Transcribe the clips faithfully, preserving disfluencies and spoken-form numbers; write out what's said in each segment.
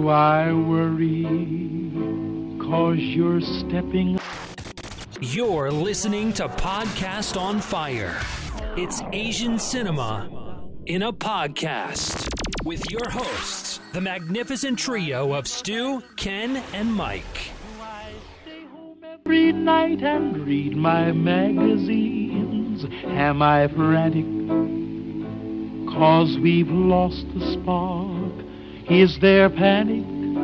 do I worry? 'Cause you're stepping. You're listening to Podcast on Fire. It's Asian cinema in a podcast with your hosts, the magnificent trio of Stu, Ken, and Mike. I stay home every night and read my magazines. Am I frantic? 'Cause we've lost the spark. Is there panic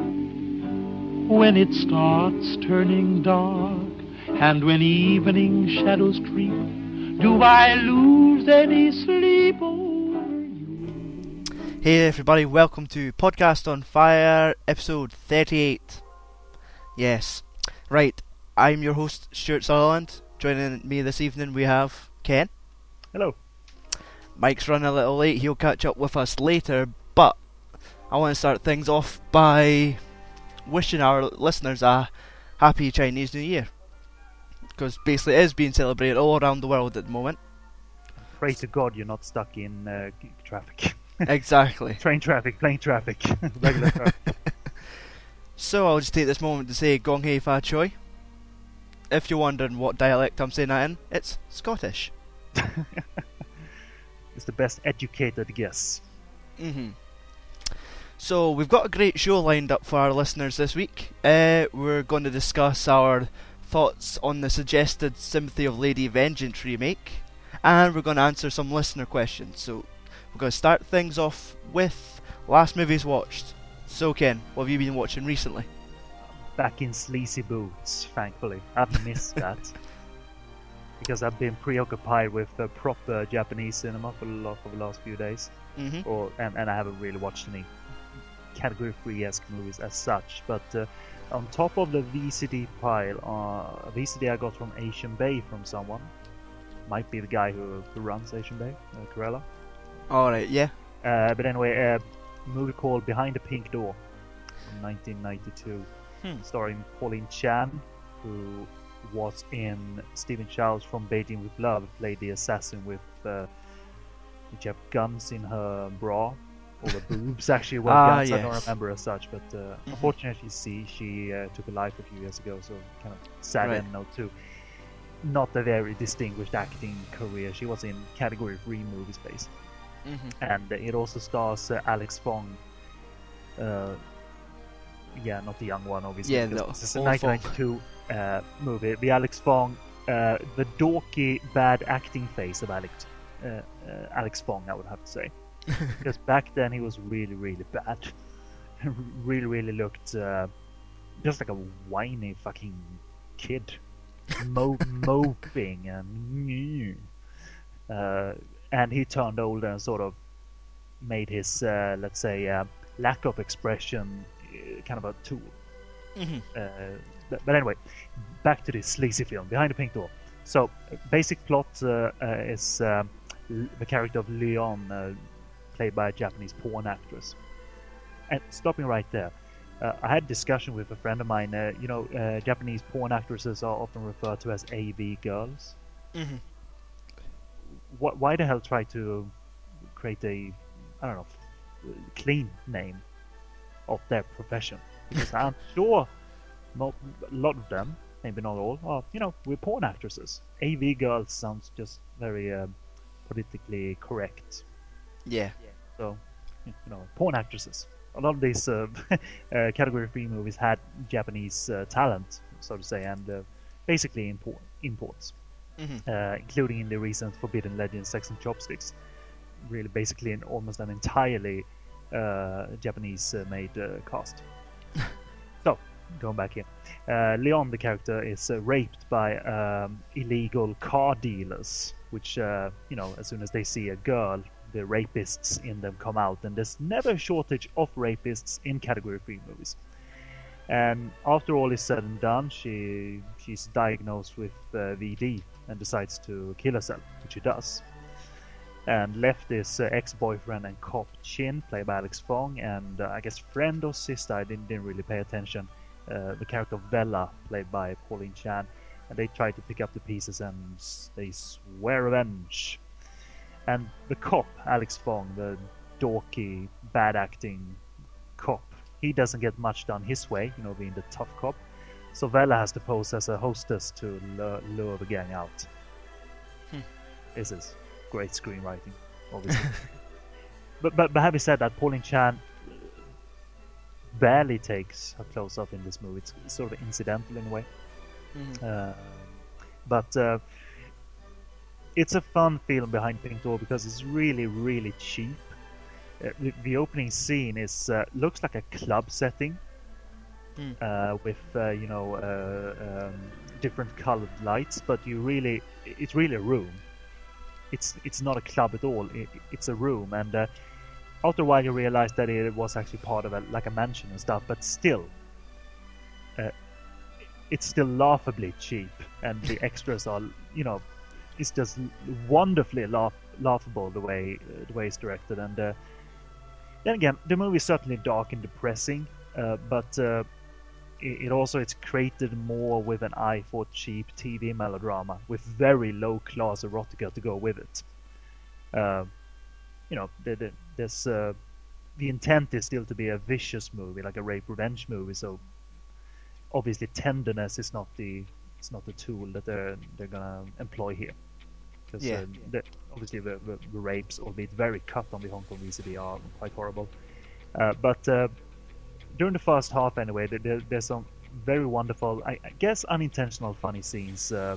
when it starts turning dark? And when evening shadows creep, do I lose any sleep over you? Hey everybody, welcome to Podcast on Fire, episode thirty-eight. Yes, right, I'm your host, Stuart Sutherland. Joining me this evening we have Ken. Hello. Mike's running a little late, he'll catch up with us later, but I want to start things off by wishing our listeners a happy Chinese New Year. Because basically it is being celebrated all around the world at the moment. Pray to God you're not stuck in uh, traffic. Exactly. Train traffic, plane traffic, regular traffic. So I'll just take this moment to say Gong Hei Fa Choi. If you're wondering what dialect I'm saying that in, it's Scottish. It's the best educated guess. Mm-hmm. So we've got a great show lined up for our listeners this week. Uh, we're going to discuss our thoughts on the suggested Sympathy of Lady Vengeance remake, and we're going to answer some listener questions. So we're going to start things off with last movies watched. So Ken, what have you been watching recently? Back in sleazy boots, thankfully. I've missed that. Because I've been preoccupied with uh, proper Japanese cinema for the last, for the last few days. Mm-hmm. Or and, and I haven't really watched any Category three-esque movies as such. But uh, on top of the V C D pile, uh, a V C D I got from Asian Bay from someone. Might be the guy who, who runs Asian Bay, uh, Corella. Alright, yeah. Uh, but anyway, a uh, movie called Behind the Pink Door from nineteen ninety-two, Hmm. starring Pauline Chan, who was in Stephen Chow's From Beijing with Love, played the assassin with uh, which have guns in her bra. Or the boobs actually were ah, guns, yes. I don't remember as such, but uh, mm-hmm. unfortunately she, she uh, took a life a few years ago, so kind of sad right. end note too. Not a very distinguished acting career. She was in Category three movies basically. Mm-hmm. And uh, it also stars uh, Alex Fong. Uh, yeah, not the young one obviously. Yeah, no, this is a nineteen ninety-two uh, movie. The Alex Fong, uh, the dorky bad acting face of Alex, uh, uh, Alex Fong, I would have to say. Because back then he was really, really bad. really, really looked uh, just like a whiny fucking kid. Mo- moping and uh, and he turned older and sort of made his, uh, let's say, uh, lack of expression uh, kind of a tool. Mm-hmm. Uh, but, but anyway, back to this sleazy film, Behind the Pink Door. So, basic plot uh, uh, is um, the character of Leon, uh, played by a Japanese porn actress. And stopping right there, uh, I had a discussion with a friend of mine. Uh, you know, uh, Japanese porn actresses are often referred to as A V girls. Mm-hmm. What, why the hell try to create a, I don't know, clean name of their profession? Because I'm sure not, a lot of them, maybe not all, are, you know, we're porn actresses. A V girls sounds just very uh, politically correct. Yeah. So, you know, porn actresses. A lot of these uh, uh, Category three movies had Japanese uh, talent, so to say, and uh, basically import, imports. Mm-hmm. Uh, including in the recent Forbidden Legend Sex and Chopsticks. Really, basically, an, almost an entirely uh, Japanese-made uh, cast. So, going back here. Uh, Leon, the character, is uh, raped by um, illegal car dealers, which, uh, you know, as soon as they see a girl, the rapists in them come out, and there's never a shortage of rapists in Category three movies. And after all is said and done, she she's diagnosed with uh, V D and decides to kill herself, which she does. And left is uh, ex-boyfriend and cop Chin, played by Alex Fong, and uh, I guess friend or sister, I didn't, didn't really pay attention, uh, the character of Bella, played by Pauline Chan. And they try to pick up the pieces and they swear revenge. And the cop, Alex Fong, the dorky, bad acting cop, he doesn't get much done his way, you know, being the tough cop. So Vella has to pose as a hostess to lure, lure the gang out. Hmm. This is great screenwriting, obviously. but, but but having said that, Pauline Chan barely takes a close-up in this movie. It's sort of incidental in a way. Mm-hmm. Uh, but uh, it's a fun film behind Pink Door because it's really, really cheap. Uh, the, the opening scene is uh, looks like a club setting. Mm. Uh, with uh, you know uh, um, different colored lights, but you really it's really a room. It's it's not a club at all. It, it's a room, and uh, after a while you realize that it was actually part of a, like a mansion and stuff. But still, uh, it's still laughably cheap, and the extras are you know it's just wonderfully laugh, laughable the way uh, the way it's directed. And uh, then again, the movie is certainly dark and depressing, uh, but uh, it also it's created more with an eye for cheap T V melodrama with very low class erotica to go with it. Uh, you know, the, the, there's uh, the intent is still to be a vicious movie, like a rape revenge movie. So obviously tenderness is not the it's not the tool that they're they're gonna employ here. Because yeah. uh, the, obviously the, the, the rapes, albeit very cut on the Hong Kong V C D, are quite horrible. Uh, but uh, during the first half, anyway, there, there's some very wonderful, I, I guess, unintentional funny scenes. Uh,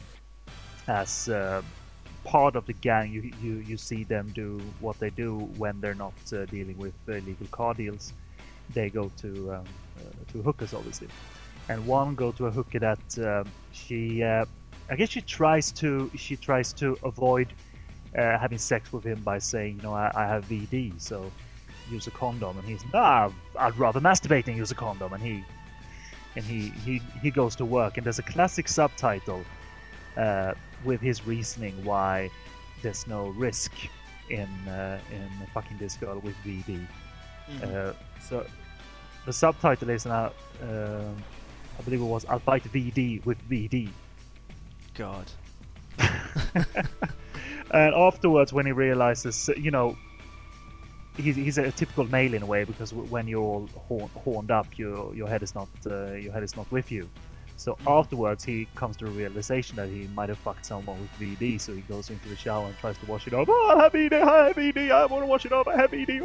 as uh, part of the gang, you, you you see them do what they do when they're not uh, dealing with illegal car deals. They go to um, uh, to hookers, obviously, and one go to a hooker that um, she, uh, I guess, she tries to she tries to avoid uh, having sex with him by saying, you know, I, I have V D, so use a condom, and he's ah, I'd rather masturbate than use a condom, and he and he he, he goes to work, and there's a classic subtitle uh, with his reasoning why there's no risk in uh, in fucking this girl with V D. Mm-hmm. Uh, so the subtitle is now uh, I believe it was I'll fight V D with V D. God. And afterwards, when he realizes, you know. He's, he's a typical male in a way, because when you're all horn, horned up, your your head is not uh, your head is not with you. So mm-hmm. afterwards, he comes to the realization that he might have fucked someone with V D. So he goes into the shower and tries to wash it off. Oh, I have V D, I have V D, I want to wash it off. I have V D.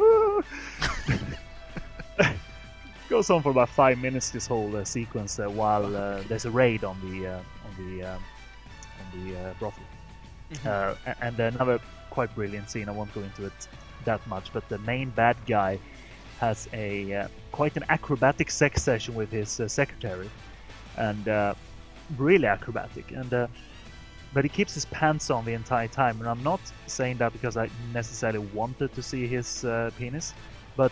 Goes on for about five minutes. This whole uh, sequence uh, while uh, there's a raid on the uh, on the um, on the uh, brothel. Mm-hmm. Uh, and another quite brilliant scene. I won't go into it that much, but the main bad guy has a uh, quite an acrobatic sex session with his uh, secretary, and uh, really acrobatic, and uh, but he keeps his pants on the entire time. And I'm not saying that because I necessarily wanted to see his uh, penis, but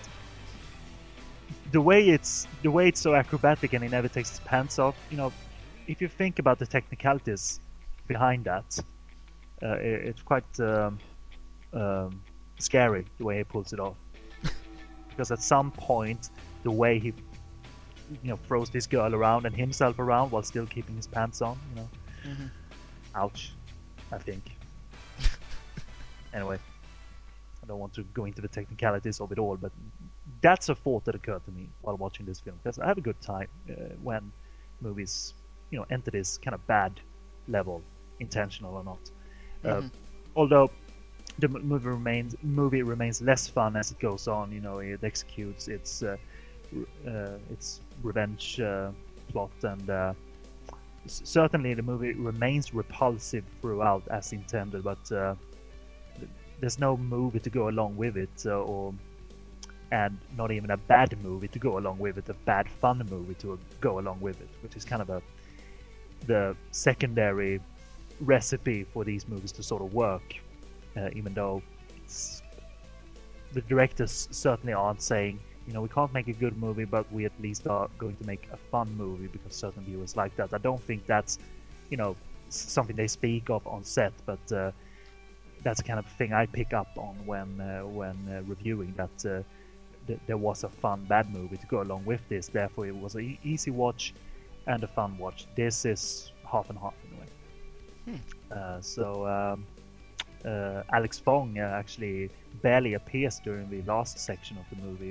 the way it's the way it's so acrobatic and he never takes his pants off. You know, if you think about the technicalities behind that, uh, it, it's quite um, um, scary the way he pulls it off. Because at some point, the way he, you know, throws this girl around and himself around while still keeping his pants on, you know. Mm-hmm. Ouch, I think. Anyway, I don't want to go into the technicalities of it all, but that's a thought that occurred to me while watching this film. Because I have a good time uh, when movies, you know, enter this kind of bad level, intentional or not. Mm-hmm. Uh, although the movie remains movie remains less fun as it goes on. You know, it executes its uh, uh, its revenge uh, plot, and uh, certainly the movie remains repulsive throughout as intended. But uh, there's no movie to go along with it, uh, or and not even a bad movie to go along with it, a bad fun movie to go along with it, which is kind of a the secondary recipe for these movies to sort of work. Uh, even though it's, the directors certainly aren't saying, you know, we can't make a good movie, but we at least are going to make a fun movie because certain viewers like that. I don't think that's, you know, something they speak of on set, but uh, that's the kind of thing I pick up on when uh, when uh, reviewing that uh, th- there was a fun bad movie to go along with this. Therefore, it was an e- easy watch and a fun watch. This is half and half in a way. Hmm. Uh, so. Um, Uh, Alex Fong uh, actually barely appears during the last section of the movie, which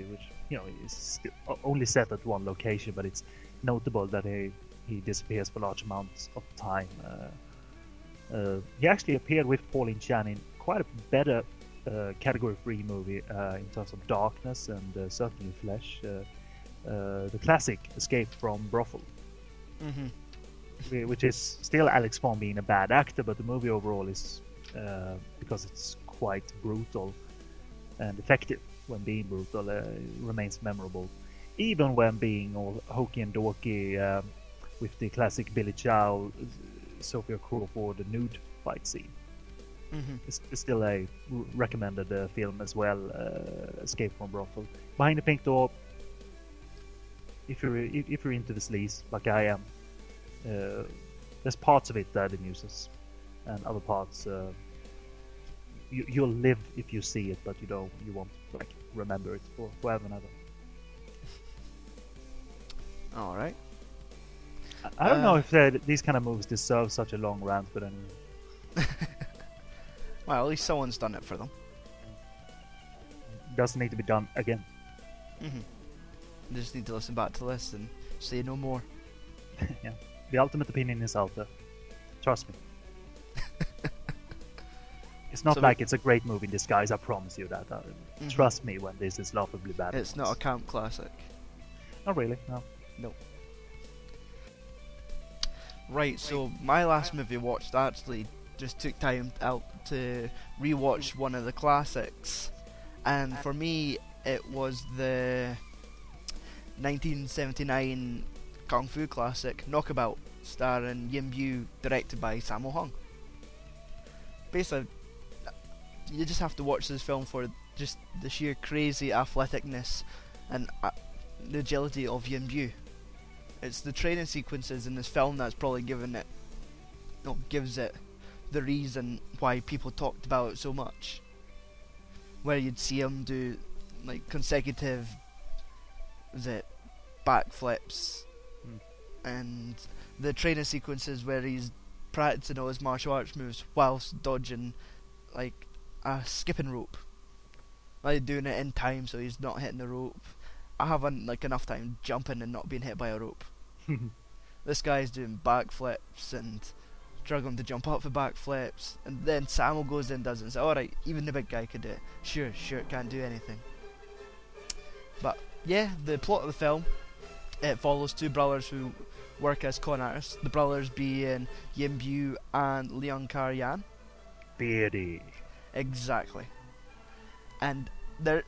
you know, is still only set at one location, but it's notable that he he disappears for large amounts of time. Uh, uh, he actually appeared with Pauline Chan in quite a better uh, Category three movie uh, in terms of darkness and uh, certainly flesh. Uh, uh, the classic Escape from Brothel, Mm-hmm. which is still Alex Vaughn being a bad actor, but the movie overall is, uh, because it's quite brutal and effective when being brutal, uh, remains memorable, even when being all hokey and dorky, um, with the classic Billy Chow, Sophia Crawford, the nude fight scene. Mm-hmm. It's, it's still a r- recommended uh, film as well, uh, Escape from Brothel. Behind the Pink Door, if you're if, if you're into the sleaze like I am, uh, there's parts of it that amuses, and other parts uh, you, you'll live if you see it, but you don't you won't like remember it for forever and ever. All right. I, I don't know Uh, if uh, these kind of movies deserve such a long rant, but anyway, Well, at least someone's done it for them. it doesn't need to be done again. Mm-hmm. You just need to listen back to this and say no more. Yeah, the ultimate opinion is out there. Trust me. It's not So like it's a great movie in disguise. I promise you that. Uh, Mhm. Trust me when this is laughably bad. It's not a camp classic. Not really. No. No. Right, so my last movie watched actually just took time out to rewatch one of the classics, and for me it was the nineteen seventy-nine Kung Fu classic Knockabout, starring Yin Bu, directed by Sammo Hung. Basically, you just have to watch this film for just the sheer crazy athleticness and uh, the agility of Yin Bu. It's the training sequences in this film that's probably given it, no, gives it the reason why people talked about it so much. Where you'd see him do like consecutive, was it, backflips, Hmm. and the training sequences where he's practicing all his martial arts moves whilst dodging like a skipping rope, like doing it in time so he's not hitting the rope. I haven't like enough time jumping and not being hit by a rope. This guy's doing backflips and struggling to jump up for backflips, and then Samuel goes in and does it and says, alright, even the big guy could do it. Sure, sure, can't do anything. But yeah, the plot of the film, it follows two brothers who work as con artists, the brothers being Yin Bu and Leon Kar-yan. Beardy. Exactly. And they're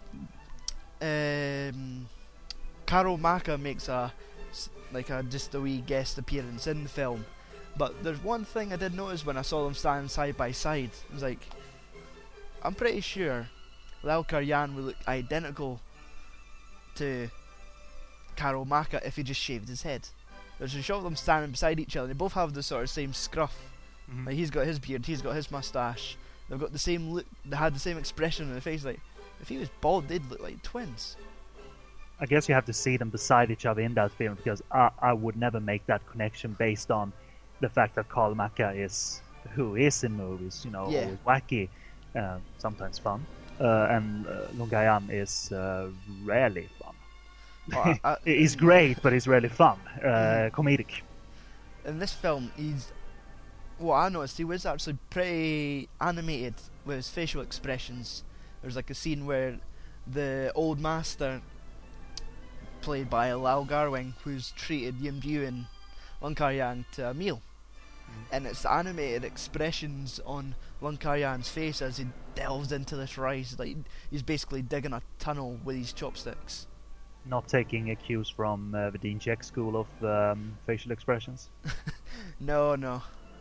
um, Karo Maka makes a s- like a just a wee guest appearance in the film, but there's one thing I did notice when I saw them standing side by side. It was like, I'm pretty sure Lau Kar-yan would look identical to Karo Maka if he just shaved his head. There's a shot of them standing beside each other. They both have the sort of same scruff. Mhm. Like he's got his beard, he's got his moustache. They've got the same look. They had the same expression on their face. Like if he was bald, they'd look like twins. I guess you have to see them beside each other in that film, because I, I would never make that connection based on the fact that Karl Maka is who is in movies, you know, Yeah. always wacky, uh, sometimes fun, uh, and uh, Long Ga-yan is uh, rarely fun. Oh, I- I- He's great, but he's rarely fun, uh, comedic. In this film, he's what I noticed. He was actually pretty animated with his facial expressions. There's like a scene where the old master, played by Lau Garwing, who's treated Yin Bu and Lung Kar-yan to a meal, and it's the animated expressions on Lung Kar-yan's face as he delves into this rice. Like he's basically digging a tunnel with his chopsticks. Not taking a cues from uh, the Dean Check school of um, facial expressions. No, no.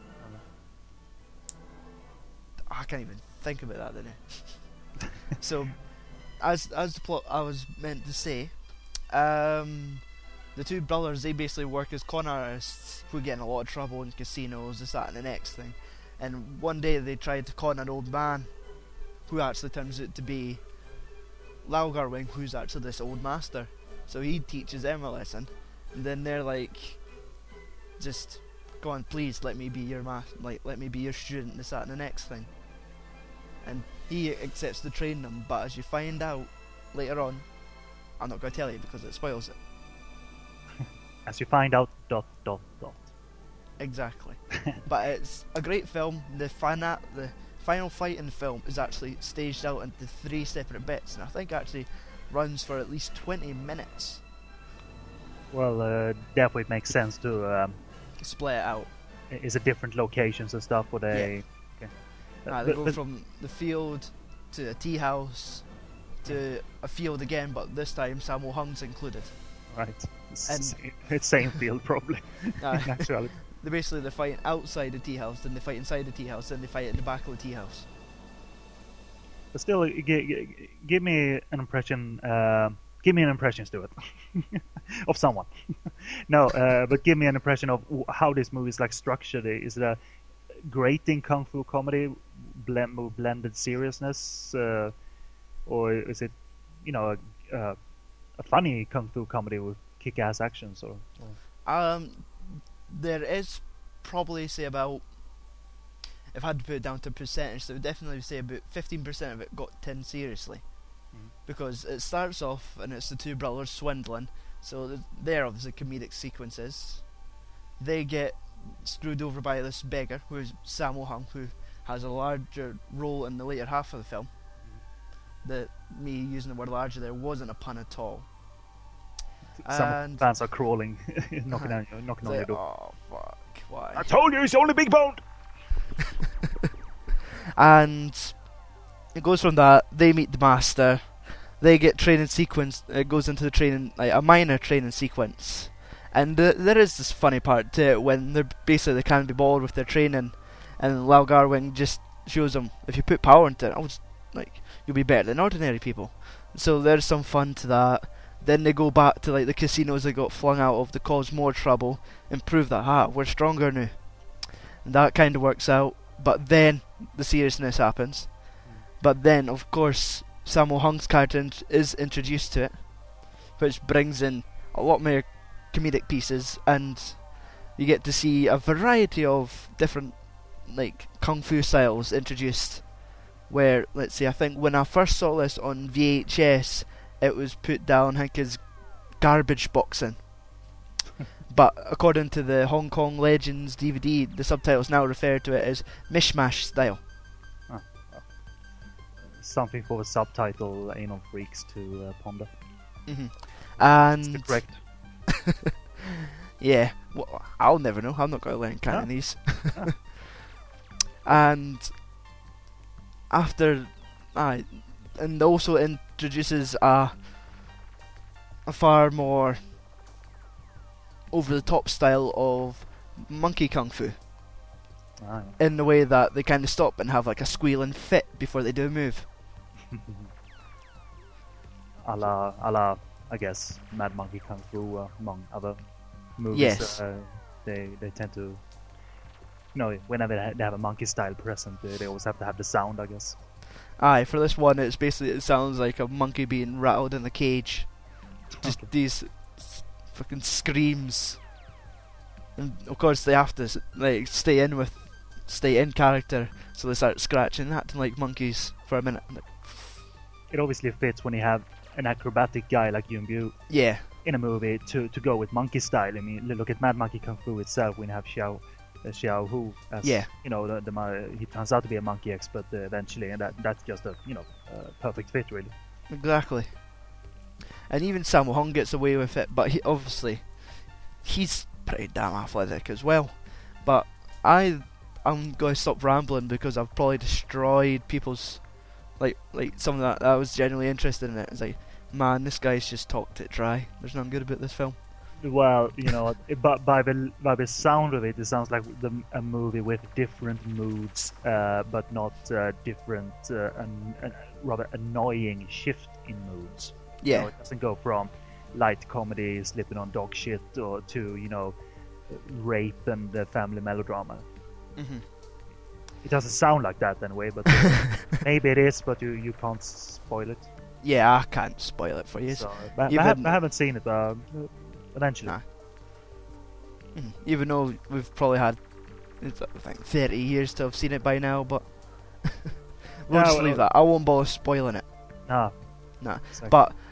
I can't even think about that, didn't I? So, as as the plot I was meant to say, um, the two brothers, they basically work as con artists who get in a lot of trouble in casinos, this, that, and the next thing. And one day they tried to con an old man, who actually turns out to be Lau Garwing, who's actually this old master. So he teaches them a lesson, and then they're like, just go on, please let me be your ma- like let me be your student, this, that, and the next thing. And he accepts to train them, but as you find out later on, I'm not going to tell you because it spoils it. As you find out, dot dot dot. Exactly. But it's a great film. The fina- the final fight in the film is actually staged out into three separate bits, and I think actually runs for at least twenty minutes. Well, uh, therefore it makes sense to um, Split it out. is it different locations and stuff, or they? Yeah. Okay. Uh, they but- go but- from the field to a tea house to a field again, but this time Sammo Hung's included. Right. It's, And- s- it's same field probably. Uh, in actuality. they basically they're fighting outside the tea house, then they fight inside the tea house, then they fight in the back of the tea house. But still, g- g- give me an impression. Uh, give me an impression, Stuart, of someone. no, uh, but give me an impression of w- how this movie is like structured. Is it a grating kung fu comedy, blend, with blended seriousness, uh, or is it, you know, a, uh, a funny kung fu comedy with kick-ass actions? Or, or... Um, there is probably say about, if I had to put it down to a percentage, I would definitely say about fifteen percent of it got taken seriously. Mhm. Because it starts off and it's the two brothers swindling, so th- they're obviously comedic sequences. They get screwed over by this beggar, who is Sammo Hung, who has a larger role in the later half of the film. That me using the word larger there wasn't a pun at all. Some And- fans are crawling, knocking on, knocking It's on your like, door. oh fuck, why? I told you, he's only big boned. And it goes from that, they meet the master, they get training sequence, it goes into the training, like a minor training sequence. And uh, there is this funny part to it when they're basically they can't be bothered with their training, and Lau Garwing just shows them, if you put power into it, I was like, you'll be better than ordinary people. So there's some fun to that. Then they go back to like the casinos they got flung out of to cause more trouble and prove that, ah, we're stronger now. And that kind of works out. But then the seriousness happens. But then, of course, Sammo Hung's character int- is introduced to it, which brings in a lot more comedic pieces, and you get to see a variety of different, like, kung fu styles introduced. Where, let's see, I think when I first saw this on V H S, it was put down, I think, as garbage boxing. But according to the Hong Kong Legends D V D, the subtitles now refer to it as mishmash style. Something for the subtitle anal freaks to uh, ponder. Mm-hmm. It's the And correct. yeah, well, I'll never know. I'm not going to learn Cantonese. And after, uh, and also introduces a a far more over the top style of monkey kung fu, Ah, in the way that they kind of stop and have like a squealing fit before they do a move. yeah. a la, a la, I guess, Mad Monkey Kung Fu, uh, among other movies. Yes. Uh, they they tend to, you know, whenever they ha- they have a monkey style present, they, they always have to have the sound, I guess. Aye, for this one, it's basically it sounds like a monkey being rattled in a cage. Just Okay. these s- fucking screams, and of course they have to s- like stay in with, stay in character, so they start scratching, and acting like monkeys for a minute. Like, It obviously fits when you have an acrobatic guy like Yuen Bu yeah, in a movie to, to go with monkey style. I mean, look at Mad Monkey Kung Fu itself. When you have Xiao, uh, Xiao Hu as, Yeah. you know, the, the mo- he turns out to be a monkey expert uh, eventually, and that that's just a, you know, uh, perfect fit, really. exactly. And even Sammo Hung gets away with it, but he obviously he's pretty damn athletic as well. But I, I'm going to stop rambling because I've probably destroyed people's. Like, like something that I was genuinely interested in it. It's like, man, this guy's just talked it dry. There's nothing good about this film. Well, you know, it- but by the by the sound of it, it sounds like the, a movie with different moods, uh, but not uh, different, uh, an, an, rather annoying shift in moods. You Yeah, know, it doesn't go from light comedy, slipping on dog shit, or to, you know, rape and uh, family melodrama. hmm It doesn't sound like that anyway, but uh, maybe it is, but you, you can't spoil it. yeah, I can't spoil it for you. So, but I, even- have, I haven't seen it, but uh, eventually. Nah. Mhm. Even though we've probably had, it's, I think, thirty years to have seen it by now, but we'll Yeah, just well, leave that. I won't bother spoiling it. Nah. Nah. Exactly. But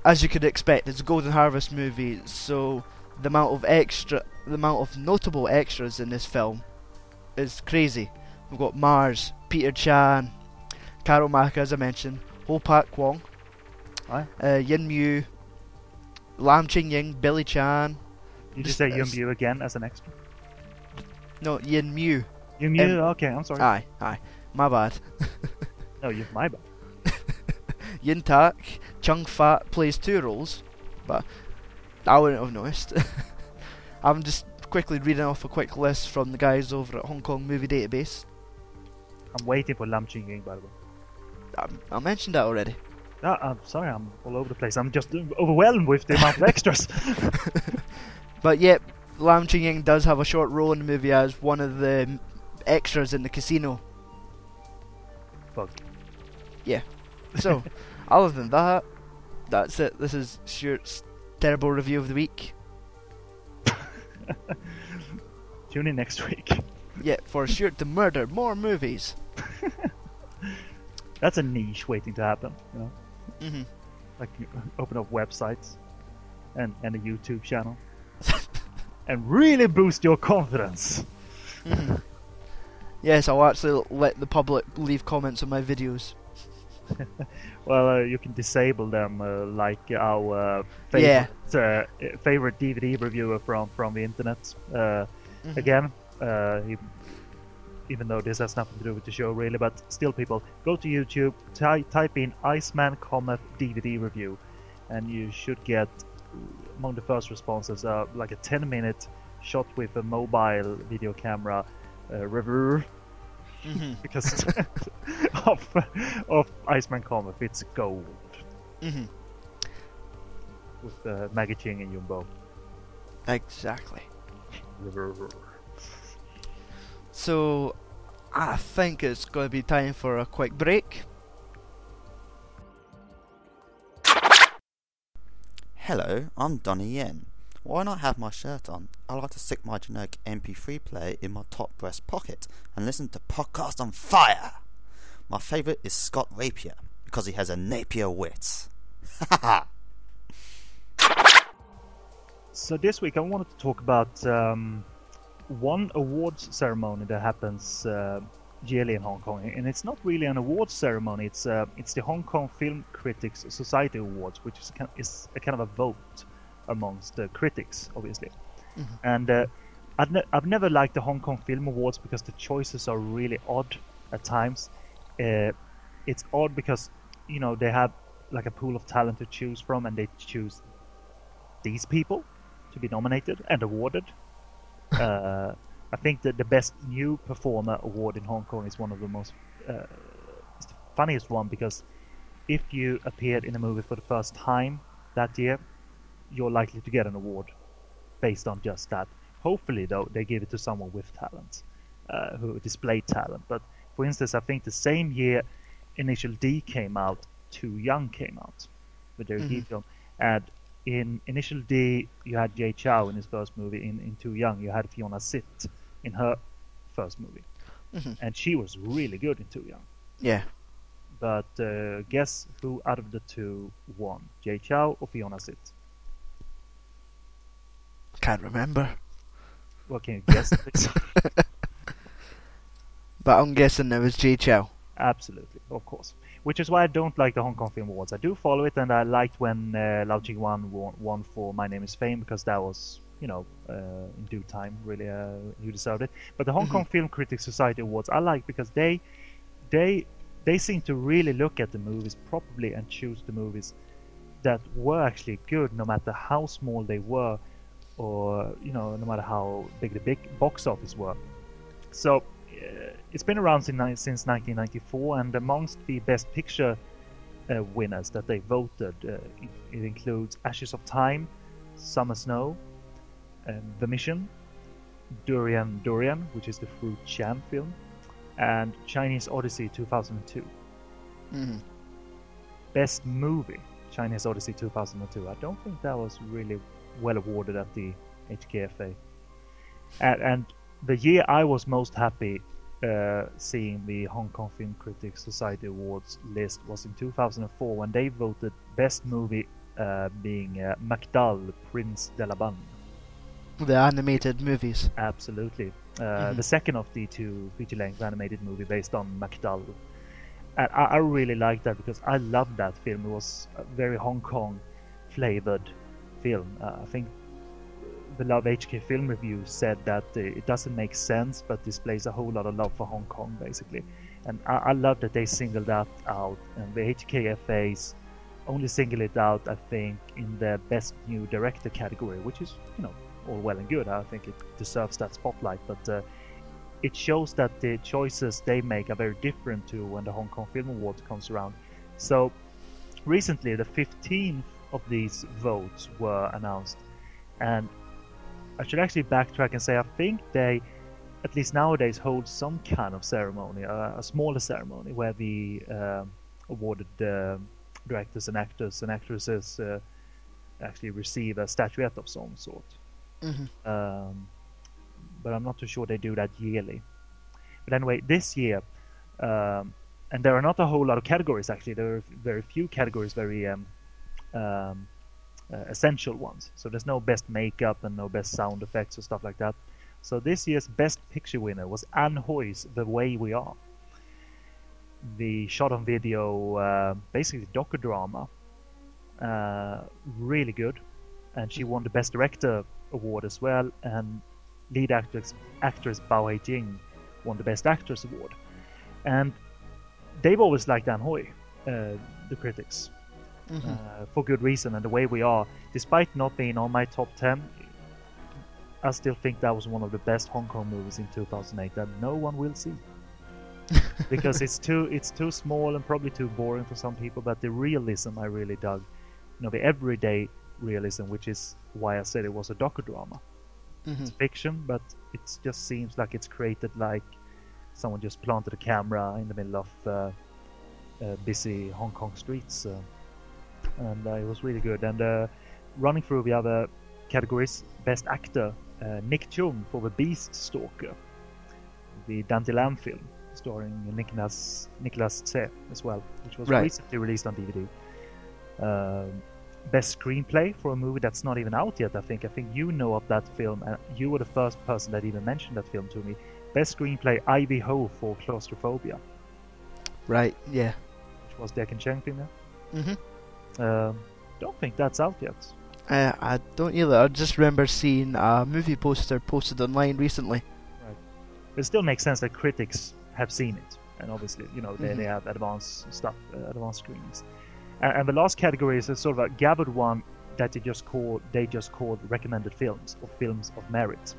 as you could expect, it's a Golden Harvest movie, so the amount of extra, the amount of notable extras in this film is crazy. We've got Mars, Peter Chan, Carol Maka, as I mentioned, Ho Pak Kwong, Aye. uh, Yin Mu, Lam Ching Ying, Billy Chan. Did you Just- say uh, Yum Yu again as an extra? No, Yin Mu. Yum Yu? Um, Okay, I'm sorry. Aye, aye. My bad. No, you're my bad. Yin Tak, Chung Fat plays two roles, but I wouldn't have noticed. I'm just quickly reading off a quick list from the guys over at Hong Kong Movie Database. I'm waiting for Lam Ching Ying, by the way. I, I mentioned that already. No, I'm sorry, I'm all over the place. I'm just overwhelmed with the amount of extras. But yep, Lam Ching Ying does have a short role in the movie as one of the m- extras in the casino. Fuck. So, other than that, that's it. This is Stuart's terrible review of the week. Tune in next week. Yeah, for Stuart to murder more movies. That's a niche waiting to happen, you know? hmm Like, you open up websites and, and a YouTube channel. And really boost your confidence. hmm Yes, I'll actually let the public leave comments on my videos. Well, uh, you can disable them, uh, like our uh, favorite, uh, favorite D V D reviewer from, from the internet. Uh, Mhm. Again, uh, he, even though this has nothing to do with the show really, but still, people, go to YouTube, ty- type in Iceman Comet D V D review, and you should get, among the first responses, uh, like a ten minute shot with a mobile video camera uh, review. hmm Because of, of Iceman Comet, it's gold. hmm With uh, Maggie Ching and Yumbo. Exactly. So, I think it's going to be time for a quick break. Hello, I'm Donnie Yen. Why not have my shirt on? I like to stick my generic M P three player in my top breast pocket and listen to Podcast on Fire. My favourite is Scott Rapier because he has a Napier wit. Ha So this week I wanted to talk about um, one awards ceremony that happens uh, yearly in Hong Kong, and it's not really an awards ceremony. It's uh, it's the Hong Kong Film Critics Society Awards, which is kind is a kind of a vote amongst the critics, obviously. Mhm. And uh, I've, ne- I've never liked the Hong Kong Film Awards because the choices are really odd at times. Uh, it's odd because, you know, they have like a pool of talent to choose from, and they choose these people to be nominated and awarded. uh, I think that the best new performer award in Hong Kong is one of the most uh, it's the funniest one, because if you appeared in a movie for the first time that year, you're likely to get an award based on just that. Hopefully, though, they give it to someone with talent, uh, who displayed talent. But for instance, I think the same year Initial D came out, Too Young came out with their D Mhm. film, and in Initial D you had Jay Chow in his first movie. In, in Too Young you had Fiona Sit in her first movie, Mhm. and she was really good in Too Young. Yeah. But uh, guess who out of the two won, Jay Chow or Fiona Sit? Can't remember. What can you guess, please? But I'm guessing it was Jay Chow. Absolutely, of course. Which is why I don't like the Hong Kong Film Awards. I do follow it, and I liked when uh, Lau Ching-wan won, won for My Name is Fame, because that was, you know, uh, in due time, really, uh, he deserved it. But the Hong Mhm. Kong Film Critics Society Awards I like because they, they, they seem to really look at the movies properly and choose the movies that were actually good, no matter how small they were, or, you know, no matter how big the big box office were. So uh, it's been around since, since nineteen ninety-four, and amongst the Best Picture uh, winners that they voted, uh, it, it includes Ashes of Time, Summer Snow, uh, The Mission, Durian Durian, which is the Fruit Chan film, and Chinese Odyssey two thousand two. hmm Best Movie, Chinese Odyssey two thousand two. I don't think that was really well awarded at the H K F A. And, and the year I was most happy uh, seeing the Hong Kong Film Critics Society Awards list was in two thousand four, when they voted Best Movie uh, being uh, MacDull, Prince de la Banne. The animated movies. Absolutely. Uh, Mhm. The second of the two feature-length animated movie based on MacDull. And I, I really liked that because I loved that film. It was a very Hong Kong flavored film. Uh, I think the Love H K Film Review said that uh, it doesn't make sense, but displays a whole lot of love for Hong Kong, basically. And I, I love that they singled that out. And the H K F As only single it out, I think, in the Best New Director category, which is, you know, all well and good. I think it deserves that spotlight, but uh, it shows that the choices they make are very different to when the Hong Kong Film Awards comes around. So recently, the fifteenth of these votes were announced, and I should actually backtrack and say I think they, at least nowadays, hold some kind of ceremony, uh, a smaller ceremony, where the um awarded uh, directors and actors and actresses uh, actually receive a statuette of some sort. Mhm. Um, but I'm not too sure they do that yearly. But anyway, this year, um, and there are not a whole lot of categories actually. There are very few categories, very um, um, uh, essential ones. So there's no best makeup and no best sound effects or stuff like that. So this year's best picture winner was Anne Hoy's The Way We Are. The shot on video, uh, basically docudrama, uh, really good, and she won the best director award as well, and lead actress actress Bao Haijing won the best actress award. And they've always liked Anne Hoy, uh, the critics, Mhm. uh, for good reason. And The Way We Are, despite not being on my top ten, I still think that was one of the best Hong Kong movies in two thousand eight that no one will see. Because it's too it's too small and probably too boring for some people, but the realism I really dug. You know, the everyday realism, which is why I said it was a docudrama. It's Mhm. fiction, but it just seems like it's created like someone just planted a camera in the middle of uh, uh, busy Hong Kong streets, uh, and uh, it was really good. And uh, running through the other categories, best actor, uh, Nick Chung for The Beast Stalker, the Dante Lam film starring Nicolas Nicolas Tse as well, which was Right. recently released on D V D. Um, best screenplay for a movie that's not even out yet. I think. I think you know of that film, and you were the first person that even mentioned that film to me. Best screenplay, Ivy Ho for Claustrophobia, Right. Yeah. which was the Ken Cheng film. Yeah? Mhm. Um, don't think that's out yet. Uh, I don't either. I just remember seeing a movie poster posted online recently. But it still makes sense that critics have seen it, and obviously, you know, they, Mhm. they have advanced stuff, uh, advanced screenings. And, and the last category is a sort of a gathered one that they just call they just called recommended films or films of merit.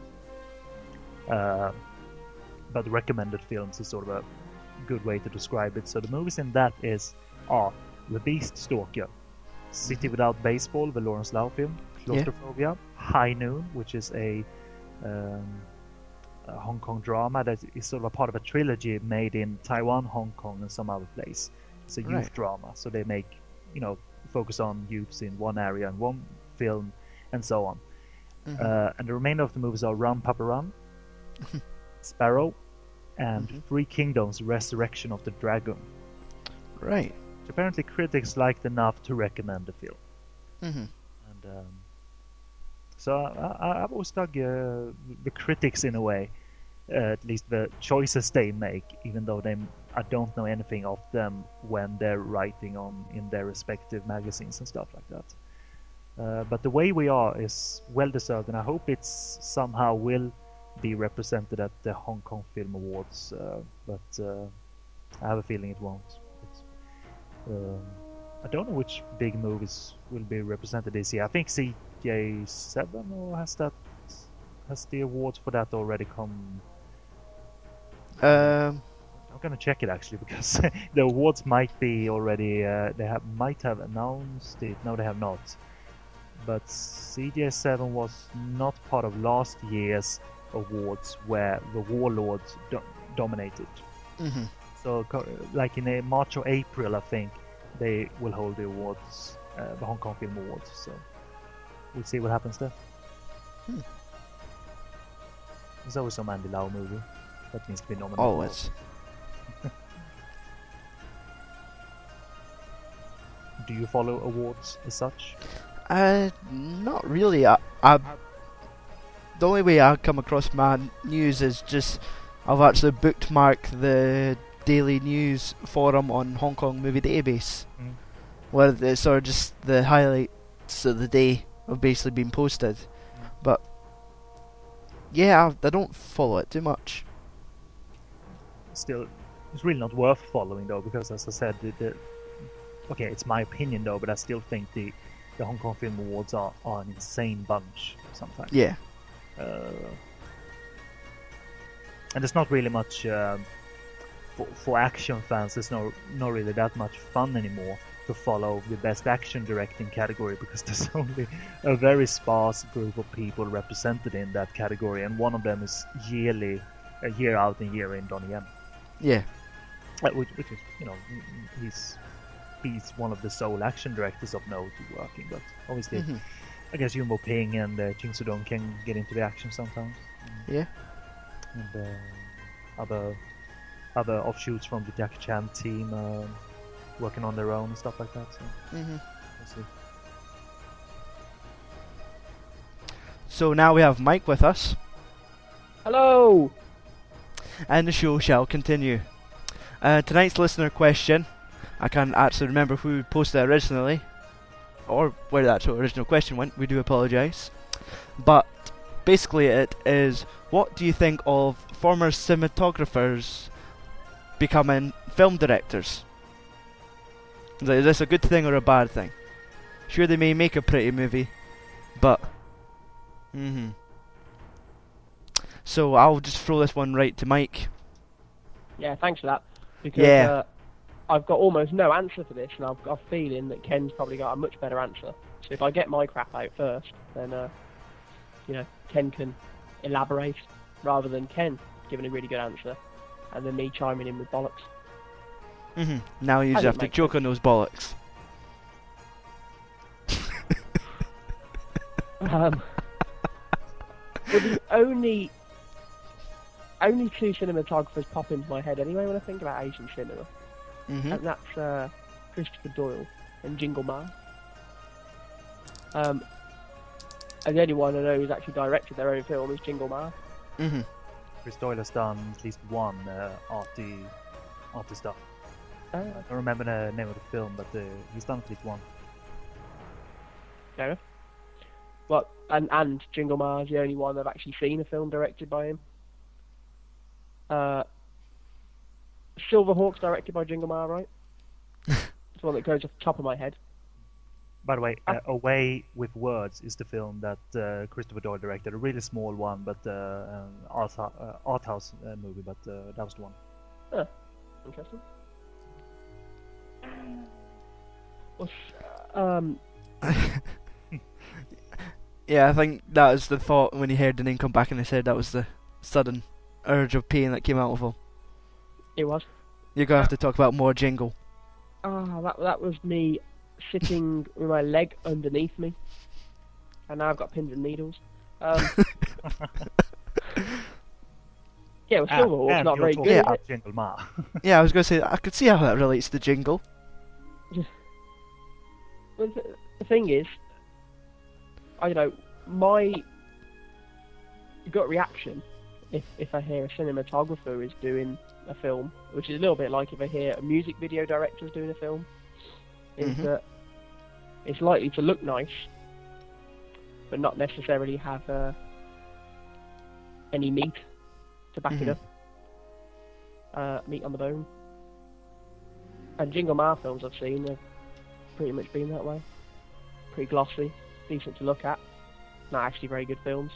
Uh, but recommended films is sort of a good way to describe it. So the movies in that is are The Beast Stalker, City Without Baseball, the Lawrence Lau film, Claustrophobia, High Noon, which is a, um, a Hong Kong drama that is sort of a part of a trilogy made in Taiwan, Hong Kong, and some other place. It's a youth Right. drama, so they make, you know, focus on youths in one area and one film, and so on. Mhm. Uh, and the remainder of the movies are Run Papa Run, Sparrow, and Mhm. Three Kingdoms: Resurrection of the Dragon. Right. Which apparently critics liked enough to recommend the film. Mhm. And um, so I, I, I've always dug uh, the critics in a way, uh, at least the choices they make, even though they I don't know anything of them when they're writing on in their respective magazines and stuff like that. Uh, but The Way We Are is well deserved, and I hope it's somehow will be represented at the Hong Kong Film Awards. Uh, but uh, I have a feeling it won't. It's, um, I don't know which big movies will be represented this year. I think C J seven, or has that has the awards for that already come? Um. I'm gonna check it actually because the awards might be already. Uh, they have might have announced it. No, they have not. But C J seven was not part of last year's awards where the Warlords do- dominated. Mhm. So, co- like in uh, March or April, I think they will hold the awards, uh, the Hong Kong Film Awards. So we'll see what happens there. Hmm. There's always some Andy Lau movie that needs to be nominated. Always. do you follow awards as such? Uh, not really. I, I, the only way I come across my news is just I've actually bookmarked the daily news forum on Hong Kong Movie Database, Mm. where it's sort of just the highlights of the day have basically been posted. But yeah, I, I don't follow it too much. Still, it's really not worth following though, because as I said, the, the okay, it's my opinion though, but I still think the the Hong Kong Film Awards are, are an insane bunch sometimes. Yeah. Uh, and there's not really much um, for, for action fans. There's no not really that much fun anymore to follow the best action directing category, because there's only a very sparse group of people represented in that category, and one of them is yearly, uh, year out and year in, Donnie Yen. Yeah. Uh, which, which is, you know, he's he's one of the sole action directors of note working, but obviously, Mhm. I guess Yunbo Ping and uh, Jing Sudong can get into the action sometimes. Yeah. And uh, other other offshoots from the Jackie Chan team uh, working on their own and stuff like that. So hmm we'll see. So now we have Mike with us, Hello! and the show shall continue. Uh, tonight's listener question, I can't actually remember who posted it originally, or where the actual original question went, we do apologise. But basically it is, what do you think of former cinematographers becoming film directors? Is this a good thing or a bad thing? Sure, they may make a pretty movie, but... hmm So I'll just throw this one right to Mike. Yeah, thanks for that. Because Yeah. uh, I've got almost no answer for this, and I've got a feeling that Ken's probably got a much better answer. So if I get my crap out first, then, uh, you know, Ken can elaborate, rather than Ken giving a really good answer, and then me chiming in with bollocks. hmm Now you How just does have it to make joke sense? on those bollocks. Um, well, the only only two cinematographers pop into my head anyway when I think about Asian cinema, hmm and that's uh, Christopher Doyle and Jingle Ma. Um, and the only one I know who's actually directed their own film is Jingle Ma. hmm Chris Doyle has done at least one uh, arty, arty stuff. Uh, I don't remember the name of the film, but uh, he's done at least one. fair enough. Well, and and Jingle Ma is the only one I've actually seen a film directed by him. Uh, Silverhawks directed by Jingle Ma, right? It's the one that goes off the top of my head. By the way, Ah. uh, Away with Words is the film that uh, Christopher Doyle directed. A really small one, but uh, an art, uh, art house uh, movie, but uh, that was the one. Huh. Interesting. Well, s- um, Yeah, I think that was the thought when he heard the name come back in his head. That was the sudden urge of pain that came out of him. it was. You're gonna have to talk about more Jingle. Ah, that that was me sitting with my leg underneath me, and now I've got pins and needles. Um, yeah, well, Ah, Silverhawks and not you're very talking good. is about it? Jingle Ma. Yeah, I was gonna say I could see how that relates to Jingle. Well, the, the thing is, I don't know, my gut reaction if if I hear a cinematographer is doing a film, which is a little bit like if I hear a music video director is doing a film, is Mhm. that it's likely to look nice, but not necessarily have uh, any meat to back Mhm. it up, uh, meat on the bone. And Jingle Ma films I've seen have pretty much been that way. Pretty glossy, decent to look at, not actually very good films.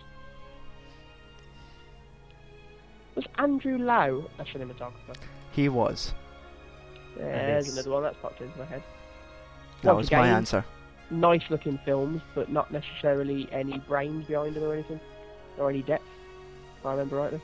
Was Andrew Lau a cinematographer? He was. There's is. another one that's popped into my head. That Once was my again, answer. Nice looking films, but not necessarily any brains behind them or anything, or any depth, if I remember rightly.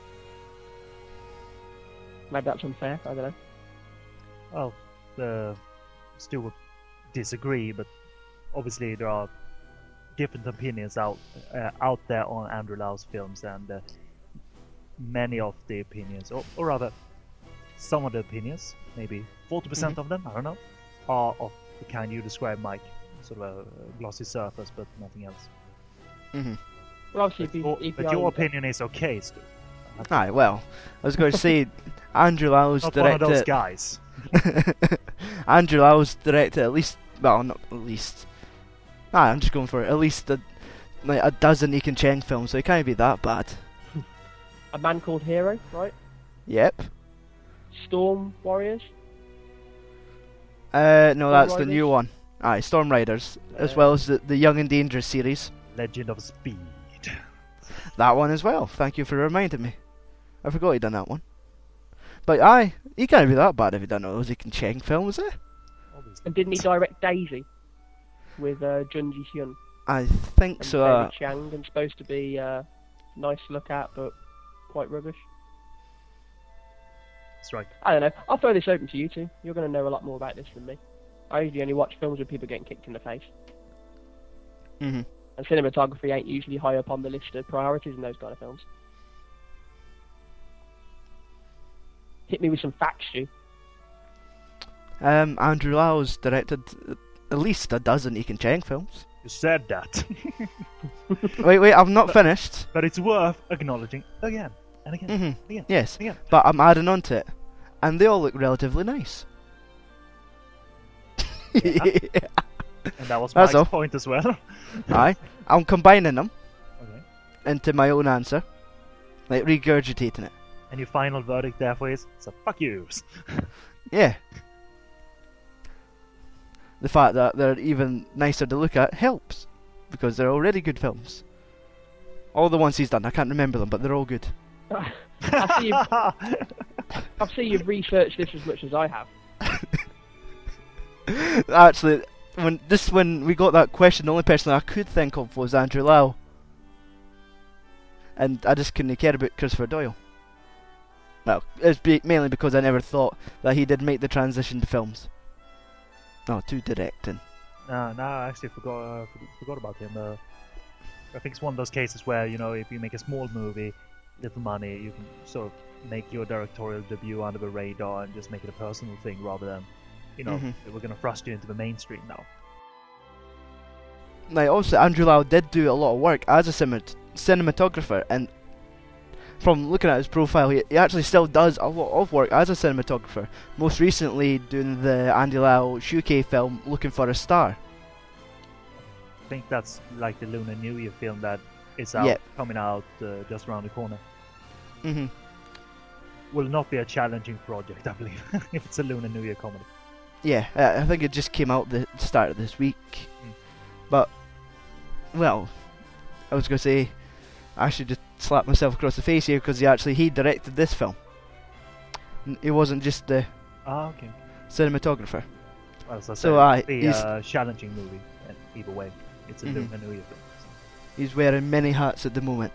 Maybe that's unfair, I don't know. Well, uh, still would disagree, but obviously there are different opinions out uh, out there on Andrew Lau's films, and uh, many of the opinions, or, or rather, some of the opinions, maybe forty percent Mhm. of them, I don't know, are of the kind you described, Mike. Sort of a glossy surface, but nothing else. Mhm. Well, obviously, But, if you, your, if but you your own- opinion is okay, Stu. Aye, well, I was going to say Andrew Lau's Not one of those directed. guys. Andrew Lau's directed at least, well, not at least. Nah, I'm just going for it. At least a, like a dozen Ekin Cheng films, so it can't be that bad. A Man Called Hero, right? Yep. Storm Warriors. Uh, no, Storm that's the Riders? new one. Aye, Storm Riders, as Uh, well as the, the Young and Dangerous series. Legend of Speed. That one as well. Thank you for reminding me. I forgot he'd done that one. But aye, he can't be that bad if he done all those Ekin Cheng films, eh? Obviously. And didn't he direct Daisy with uh, Jun Ji Hyun I think and so. Barry Uh, Chang, and supposed to be uh, nice to look at, but quite rubbish. That's right. I don't know. I'll throw this open to you two. You're going to know a lot more about this than me. I usually only watch films with people getting kicked in the face, mhm. and cinematography ain't usually high up on the list of priorities in those kind of films. Hit me with some facts, Stu. Um, Andrew Lau's directed at least a dozen Ekin Cheng films. You said that. Wait, wait, I've not finished. But it's worth acknowledging again and again Mhm. and again. Yes, Again. but I'm adding on to it, and they all look relatively nice. And that was That's Mike's all. point as well. Aye, I'm combining them Okay. into my own answer, like regurgitating it. And your final verdict therefore is, so fuck yous. Yeah. The fact that they're even nicer to look at helps, because they're already good films. All the ones he's done, I can't remember them, but they're all good. I see you've, I see you've researched this as much as I have. Actually, when this when we got that question, the only person I could think of was Andrew Lau, and I just couldn't care about Christopher Doyle. Well, it's be- mainly because I never thought that he did make the transition to films. No, to directing. No, no, I actually forgot uh, for- forgot about him. Uh, I think it's one of those cases where, you know, if you make a small movie, little money, you can sort of make your directorial debut under the radar and just make it a personal thing rather than, you know, Mhm. we're going to thrust you into the mainstream now. Like, also, Andrew Lau did do a lot of work as a cinemat- cinematographer, and from looking at his profile, he, he actually still does a lot of work as a cinematographer. Most recently, doing the Andy Lau Shukei film, Looking for a Star. I think that's like the Lunar New Year film that is out, Yep. coming out uh, just around the corner. hmm Will not be a challenging project, I believe, if it's a Lunar New Year comedy. Yeah, uh, I think it just came out the start of this week. Mm. But, well, I was going to say, I should just slap myself across the face here, because he actually, he directed this film. N- He wasn't just the Ah, okay. cinematographer. Well, as I So, said, aye, it'll be he's- a challenging movie, and either way, it's a Mhm. Lunar New Year film. He's wearing many hats at the moment.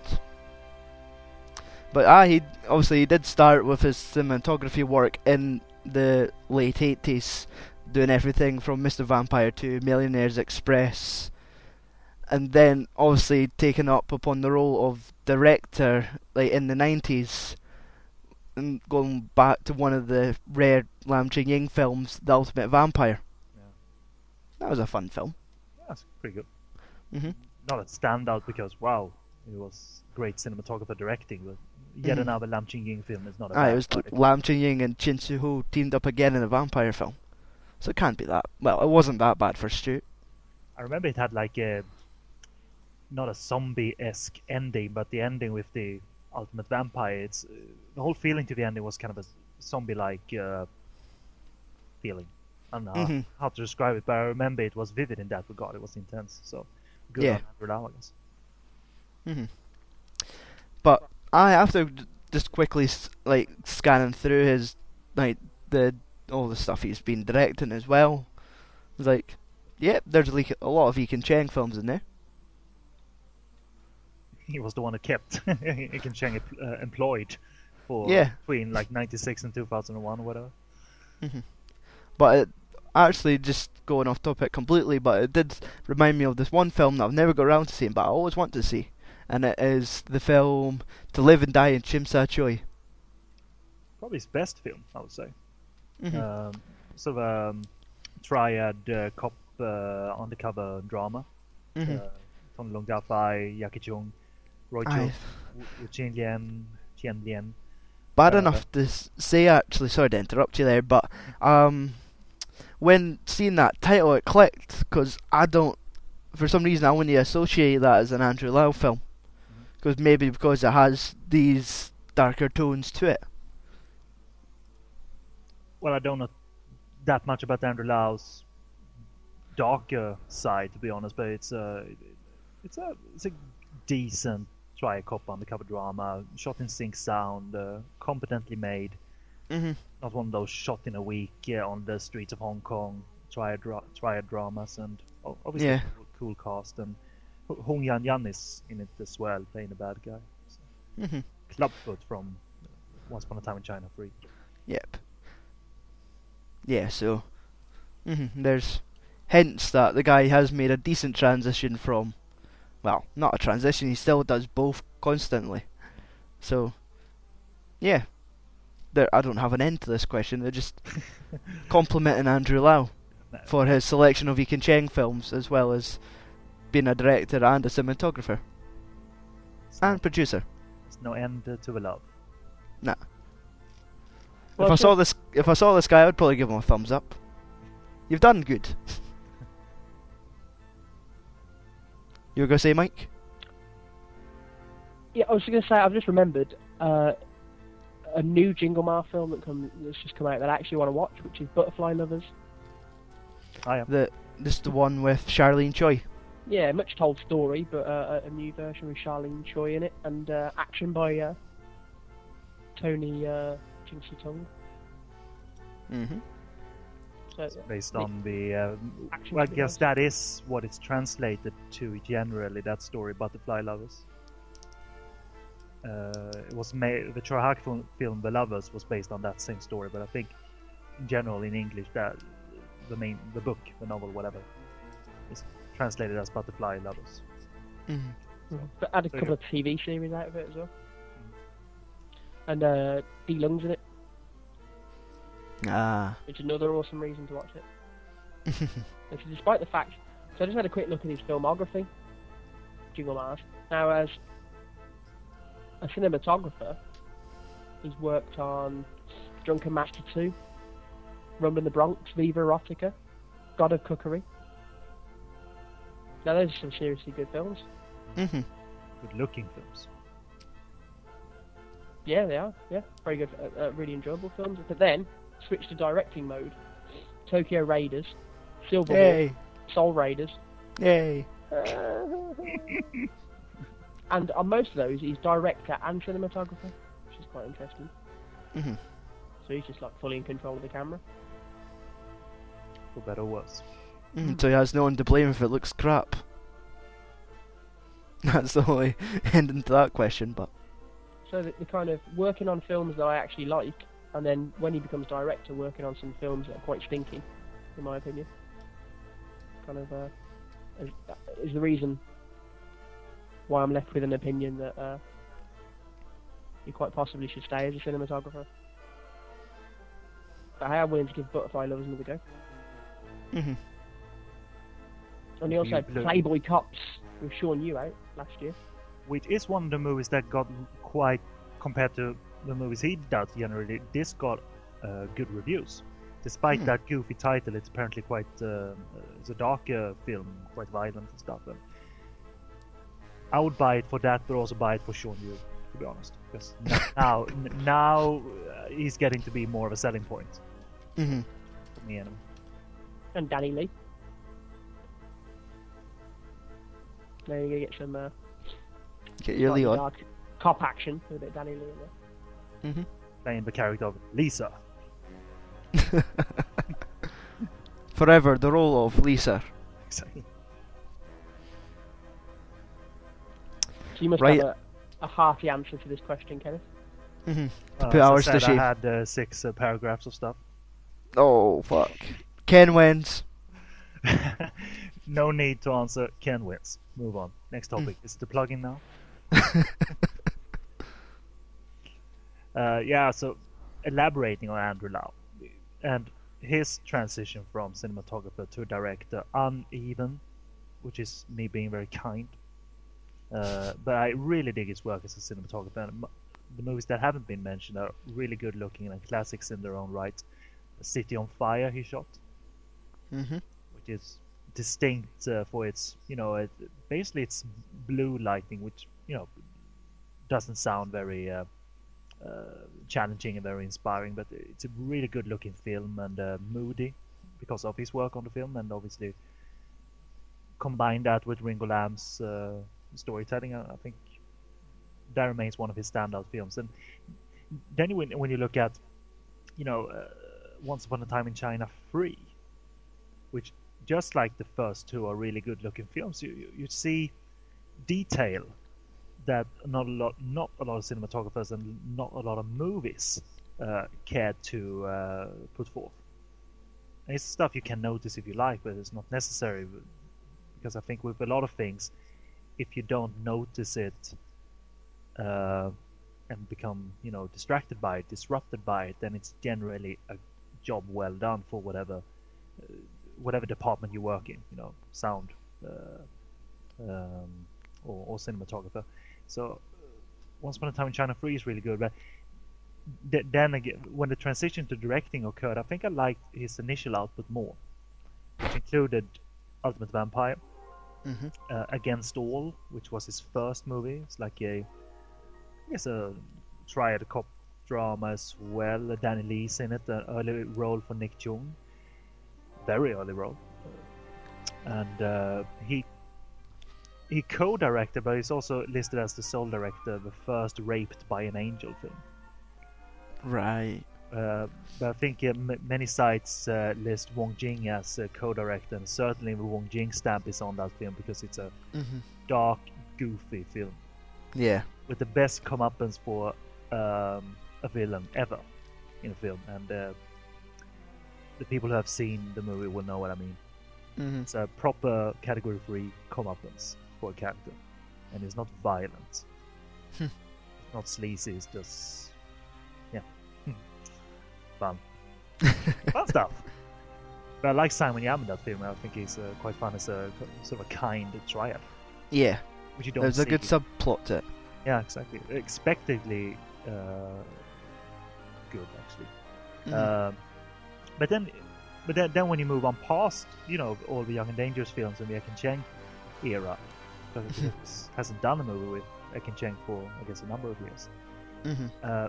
But ah, he obviously he did start with his cinematography work in the late eighties, doing everything from Mister Vampire to Millionaire's Express, and then obviously taking up upon the role of director like in the nineties, and going back to one of the rare Lam Ching Ying films, The Ultimate Vampire. Yeah. That was a fun film. That's pretty good. hmm Not a standout because, wow, it was great cinematographer directing, but yet Mhm. another Lam Ching Ying film is not a Ah, bad it was project. Lam Ching Ying and Chin Soo Ho teamed up again in a vampire film. So it can't be that. Well, it wasn't that bad for Stu. I remember it had like a, not a zombie-esque ending, but the ending with the Ultimate Vampire, it's, uh, the whole feeling to the ending was kind of a zombie-like uh, feeling. I don't know how- Mhm. how to describe it, but I remember it was vivid in that regard. It was intense, so good Yeah. on Andrew Lau, I guess. hmm But I, after d- just quickly s- like scanning through his like the all the stuff he's been directing as well, I was like, yep, there's like a lot of Ekin Cheng films in there. He was the one who kept Ekin Cheng uh, employed for Yeah. between like ninety-six and two thousand one or whatever. But it, actually, just going off topic completely, but it did remind me of this one film that I've never got around to seeing, but I always want to see, and it is the film To Live and Die in Chim Sa Choi. Probably his best film, I would say. Mhm. Um, sort of um, triad uh, cop uh, undercover drama. Mhm. Uh, Tony Leung Da-fai, Jackie Chung, Roy Cho, Aye. Wu Chen Lian, Chen Lian. Bad Uh, enough to s- say, actually, sorry to interrupt you there, but um, when seeing that title, it clicked, because I don't, for some reason, I wouldn't associate that as an Andrew Lau film. Because maybe because it has these darker tones to it. Well, I don't know that much about Andrew Lau's darker side, to be honest, but it's a it's a it's a decent try cop undercover drama, shot in sync sound, uh, competently made. Mm-hmm. Not one of those shot in a week yeah, on the streets of Hong Kong triad dra- triad dramas, and oh, obviously Yeah. a cool, cool cast, and H- Hong Yan Yan is in it as well, playing a bad guy. So, Mm-hmm. Clubfoot from Once Upon a Time in China three. Yep. Yeah, so mm-hmm, there's hints that the guy has made a decent transition from, well, not a transition, he still does both constantly. So, yeah. There, I don't have an end to this question, they're just complimenting Andrew Lau for his selection of Ekin Cheng films, as well as being a director and a cinematographer. There's And no, producer. there's no end uh, to the love. Nah. Well, if I so- saw this, if I saw this guy, I'd probably give him a thumbs up. You've done good. You were gonna say, Mike? Yeah, I was going to say, I've just remembered uh, a new Jingle Ma film that come, that's just come out that I actually want to watch, which is Butterfly Lovers. I am. The this is the one with Charlene Choi. Yeah, much told story, but uh, a a new version with Charlene Choi in it, and uh, action by uh, Tony uh, Jing Tung. Mm-hmm. So, Based yeah. on the, uh, Action well, I figures. guess that is what it's translated to generally. That story, Butterfly Lovers. Uh, it was made. The Troy Hark film, film, The Lovers, was based on that same story, but I think, in general, in English, that the main, the book, the novel, whatever, is translated as Butterfly Lovers. Mm-hmm. But add a So couple you- of T V series out of it as well. And uh, D Lung's in it, Ah. which is another awesome reason to watch it. And so despite the fact, so I just had a quick look at his filmography, Jingle Mars. Now, as a cinematographer, he's worked on Drunken Master two, Rumble in the Bronx, Viva Erotica, God of Cookery. Now, those are some seriously good films. Mm-hmm. Good-looking films. Yeah, they are. Yeah, very good, uh, uh, really enjoyable films. But then, switch to directing mode. Tokyo Raiders, Silverhawk, Yay! Soul Raiders. Yay! And on most of those, he's director and cinematographer, which is quite interesting. Mm-hmm. So he's just like fully in control of the camera. For better or worse. Mm, so he has no one to blame if it looks crap. That's the only ending to that question, but So the, the kind of working on films that I actually like, and then when he becomes director, working on some films that are quite stinky, in my opinion. Kind of uh, is, is the reason why I'm left with an opinion that uh, he quite possibly should stay as a cinematographer. But I am willing to give Butterfly Lovers another go. mm-hmm. And he also You had blew- Playboy Cops with Sean Yu out last year. Which is one of the movies that got quite, compared to the movies he does generally, this got uh, good reviews. Despite Hmm. that goofy title, it's apparently quite uh, it's a darker film, quite violent and stuff. And I would buy it for that, but also buy it for Sean Yu, to be honest. Because now, n- now uh, he's getting to be more of a selling point Mm-hmm. for me anyway. And Danny Lee. Now you're going to get some uh, Get your slightly Leon. dark cop action with a bit of Danny Lee in there. Mm-hmm. Playing the character of Lisa. Forever the role of Lisa. Exactly. So you must Right. have a, a hearty answer to this question, Kenneth. Mm-hmm. Uh, put as I ours to said, shame. I had uh, six uh, paragraphs of stuff. Oh fuck. Ken wins. No need to answer. Ken wins. Move on. Next topic. Is the plugin now? uh, yeah. So elaborating on Andrew Lau, and his transition from cinematographer to director uneven, which is me being very kind. Uh, but I really dig his work as a cinematographer. And the movies that haven't been mentioned are really good looking and classics in their own right. City on Fire he shot, Mm-hmm. which is distinct uh, for its, you know, it, basically it's blue lighting, which, you know, doesn't sound very uh, uh, challenging and very inspiring, but it's a really good looking film and uh, moody because of his work on the film, and obviously combine that with Ringo Lam's uh, storytelling. I, I think that remains one of his standout films. And then when, when you look at, you know, uh, Once Upon a Time in China three, which just like the first two are really good looking films, you, you, you see detail that not a lot not a lot of cinematographers and not a lot of movies uh, cared to uh, put forth. And it's stuff you can notice if you like, but it's not necessary, because I think with a lot of things, if you don't notice it uh, and become, you know, distracted by it, disrupted by it, then it's generally a job well done for whatever uh, whatever department you work in, you know, sound uh, um, or, or cinematographer. So uh, Once Upon a Time in China three is really good, but th- then again, when the transition to directing occurred, I think I liked his initial output more, which included Ultimate Vampire, Mm-hmm. uh, Against All, which was his first movie. It's like a, I guess, a triad cop drama as well. Danny Lee's in it, an early role for Nick Chung, very early role, and uh, he he co-directed, but he's also listed as the sole director of the first Raped by an Angel film. Right. Uh, but I think uh, m- many sites uh, list Wong Jing as a co-director, and certainly the Wong Jing stamp is on that film because it's a Mm-hmm. dark, goofy film Yeah. with the best comeuppance for um, a villain ever in a film, and uh, the people who have seen the movie will know what I mean. Mm-hmm. It's a proper category three comeuppance for a character, and it's not violent, Hmm. it's not sleazy. It's just yeah, fun, fun stuff. But I like Simon Yam in that film. I think he's uh, quite fun as a sort of a kind triad, Yeah. which you don't There's see. a good subplot to it. Yeah, exactly. Expectedly uh, good, actually. Mhm. Um, but then, but then, then when you move on past, you know, all the Young and Dangerous films in the Ekin Cheng era, because he hasn't done a movie with Ekin Cheng for, I guess, a number of years. Mhm. Uh,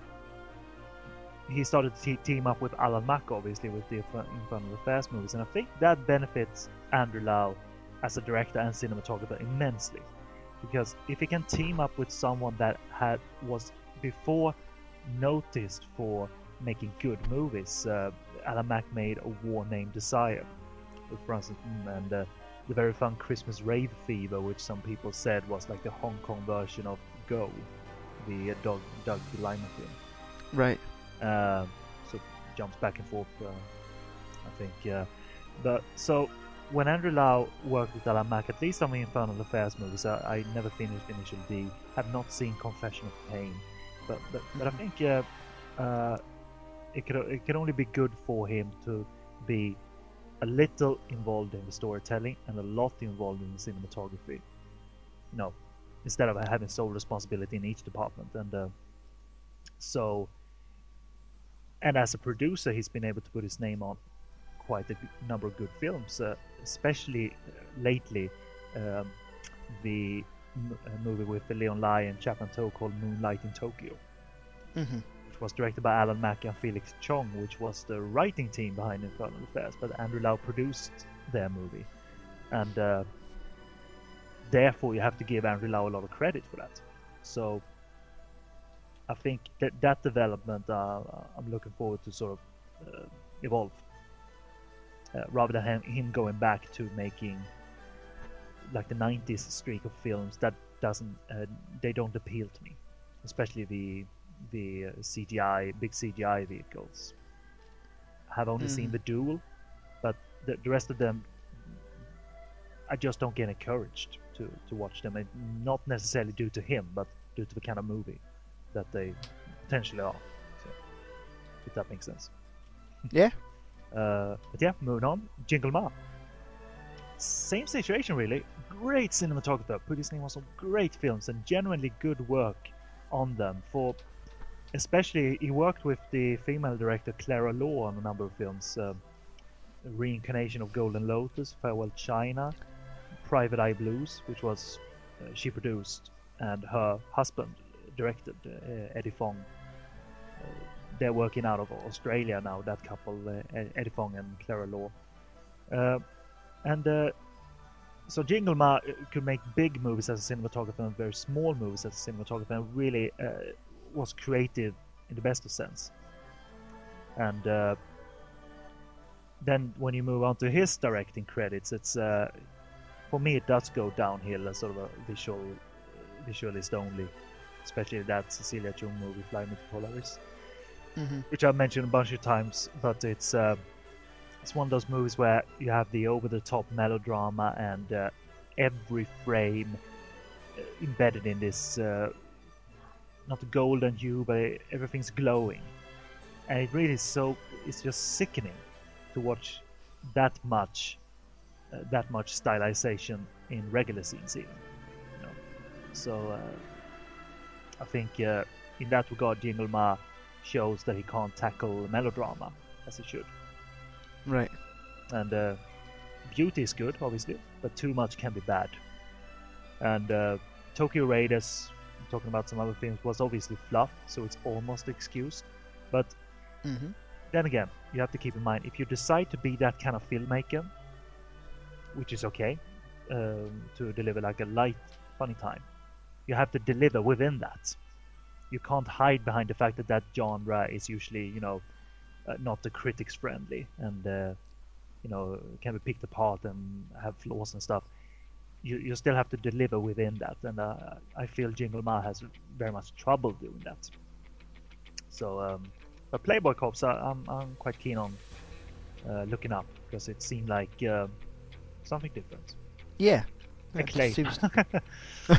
he started to te- team up with Alan Mack, obviously, with the Infer- Infernal Affairs movies, and I think that benefits Andrew Lau as a director and cinematographer immensely, because if he can team up with someone that had was before noticed for making good movies, uh, Alan Mack made A War Named Desire, with Francis mm, and uh, the very fun Christmas Rave Fever, which some people said was like the Hong Kong version of Go, the uh, Doug Doug Lyman film. Right. Um, so jumps back and forth, uh, I think. Uh, but so when Andrew Lau worked with Alan Mack, at least on the Infernal Affairs movies, I, I never finished Initial D. Have not seen Confession of Pain, but but, but I think uh, uh, it could it can only be good for him to be a little involved in the storytelling and a lot involved in the cinematography. You know, instead of having sole responsibility in each department, and uh, so. And as a producer, he's been able to put his name on quite a g- number of good films, uh, especially uh, lately. Um, the m- uh, movie with Leon Lai and Chapman To called Moonlight in Tokyo, Mhm. which was directed by Alan Mack and Felix Chong, which was the writing team behind Infernal Affairs, but Andrew Lau produced their movie. And uh, therefore, you have to give Andrew Lau a lot of credit for that. So I think that that development, uh, I'm looking forward to sort of uh, evolve, uh, rather than him, him going back to making like the nineties streak of films that doesn't, uh, they don't appeal to me, especially the the uh, C G I, big C G I vehicles. I have only seen Mhm. The Duel, but the, the rest of them, I just don't get encouraged to, to watch them, and not necessarily due to him, but due to the kind of movie that they potentially are. So, if that makes sense. Yeah. Uh, but yeah, moving on. Jingle Ma. Same situation, really. Great cinematographer, put his name on some great films and genuinely good work on them. For especially, he worked with the female director Clara Law on a number of films. Um, Reincarnation of Golden Lotus, Farewell China, Private Eye Blues, which was uh, she produced, and her husband directed, uh, Eddie Fong. Uh, they're working out of Australia now, that couple, uh, Eddie Fong and Clara Law. Uh, and uh, so Jingle Ma could make big movies as a cinematographer and very small movies as a cinematographer, and really uh, was creative in the best of sense. And uh, then when you move on to his directing credits, it's uh, for me it does go downhill as sort of a visual visualist only, especially that Cecilia Chung movie, Fly Me to Polaris, Mm-hmm. which I've mentioned a bunch of times. But it's uh, it's one of those movies where you have the over-the-top melodrama and uh, every frame uh, embedded in this uh, not a golden hue, but everything's glowing, and it really is so it's just sickening to watch that much uh, that much stylization in regular scenes even, you know. So uh, I think uh, in that regard Jingle Ma shows that he can't tackle melodrama as he should. Right. And uh, beauty is good, obviously, but too much can be bad. And uh, Tokyo Raiders, talking about some other things, was obviously fluff, so it's almost excused. But Mm-hmm. then again, you have to keep in mind, if you decide to be that kind of filmmaker, which is okay, um, to deliver like a light, funny time, you have to deliver within that. You can't hide behind the fact that that genre is usually, you know, uh, not the critics friendly, and uh, you know, can be picked apart and have flaws and stuff. You you still have to deliver within that, and uh, I feel Jingle Ma has very much trouble doing that. So, um, but Playboy Cops, I, I'm I'm quite keen on uh, looking up, because it seemed like uh, something different. Yeah. Acclaim. Seems... Uh,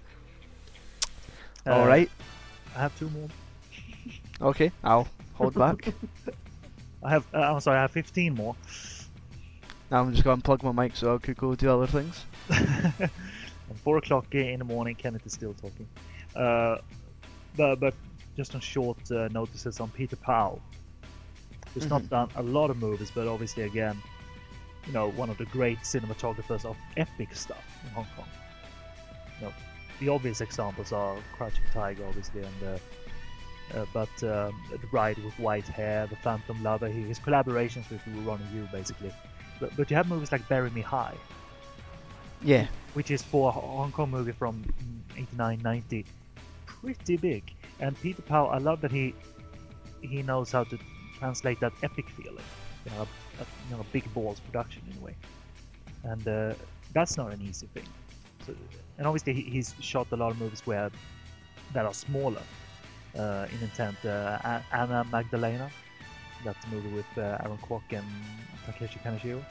All right. I have two more. Okay, I'll hold back. I have. Uh, I'm sorry. I have fifteen more. Now I'm just going to plug my mic so I could go do other things. At four o'clock in the morning, Kenneth is still talking. Uh, but but just on short uh, notices on Peter Pau. He's Mm-hmm. not done a lot of movies, but obviously again, you know, one of the great cinematographers of epic stuff in Hong Kong. You know, the obvious examples are Crouching Tiger, obviously, and uh, uh, but um, The Bride with White Hair, The Phantom Lover, his collaborations with Ronnie Yu, basically. But, but you have movies like Bury Me High, Yeah. which is for a Hong Kong movie from eighty-nine ninety, pretty big. And Peter Pau, I love that he he knows how to translate that epic feeling, you know, a, a, you know, big balls production in a way. And uh, that's not an easy thing. So, and obviously he, he's shot a lot of movies where that are smaller uh, in intent. Uh, A- Anna Magdalena, that's the movie with uh, Aaron Kwok and Takeshi Kaneshiro.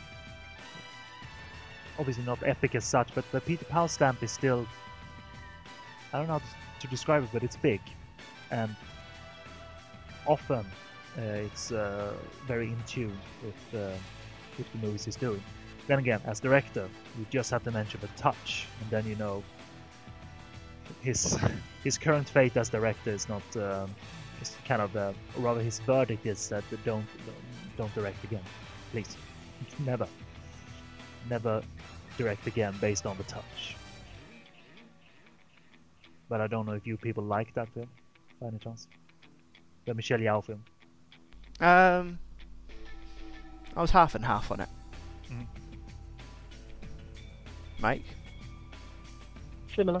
Obviously not epic as such, but the Peter Pau stamp is still, I don't know how to, to describe it, but it's big. And often uh, it's uh, very in tune with, uh, with the movies he's doing. Then again, as director, you just have to mention the touch, and then you know his his current fate as director is not um, is kind of, uh, or rather his verdict is that don't don't direct again, please, never, never direct again based on the touch. But I don't know if you people like that film, by any chance. The Michelle Yeoh film. Um, I was half and half on it. Mhm. Mike? Similar.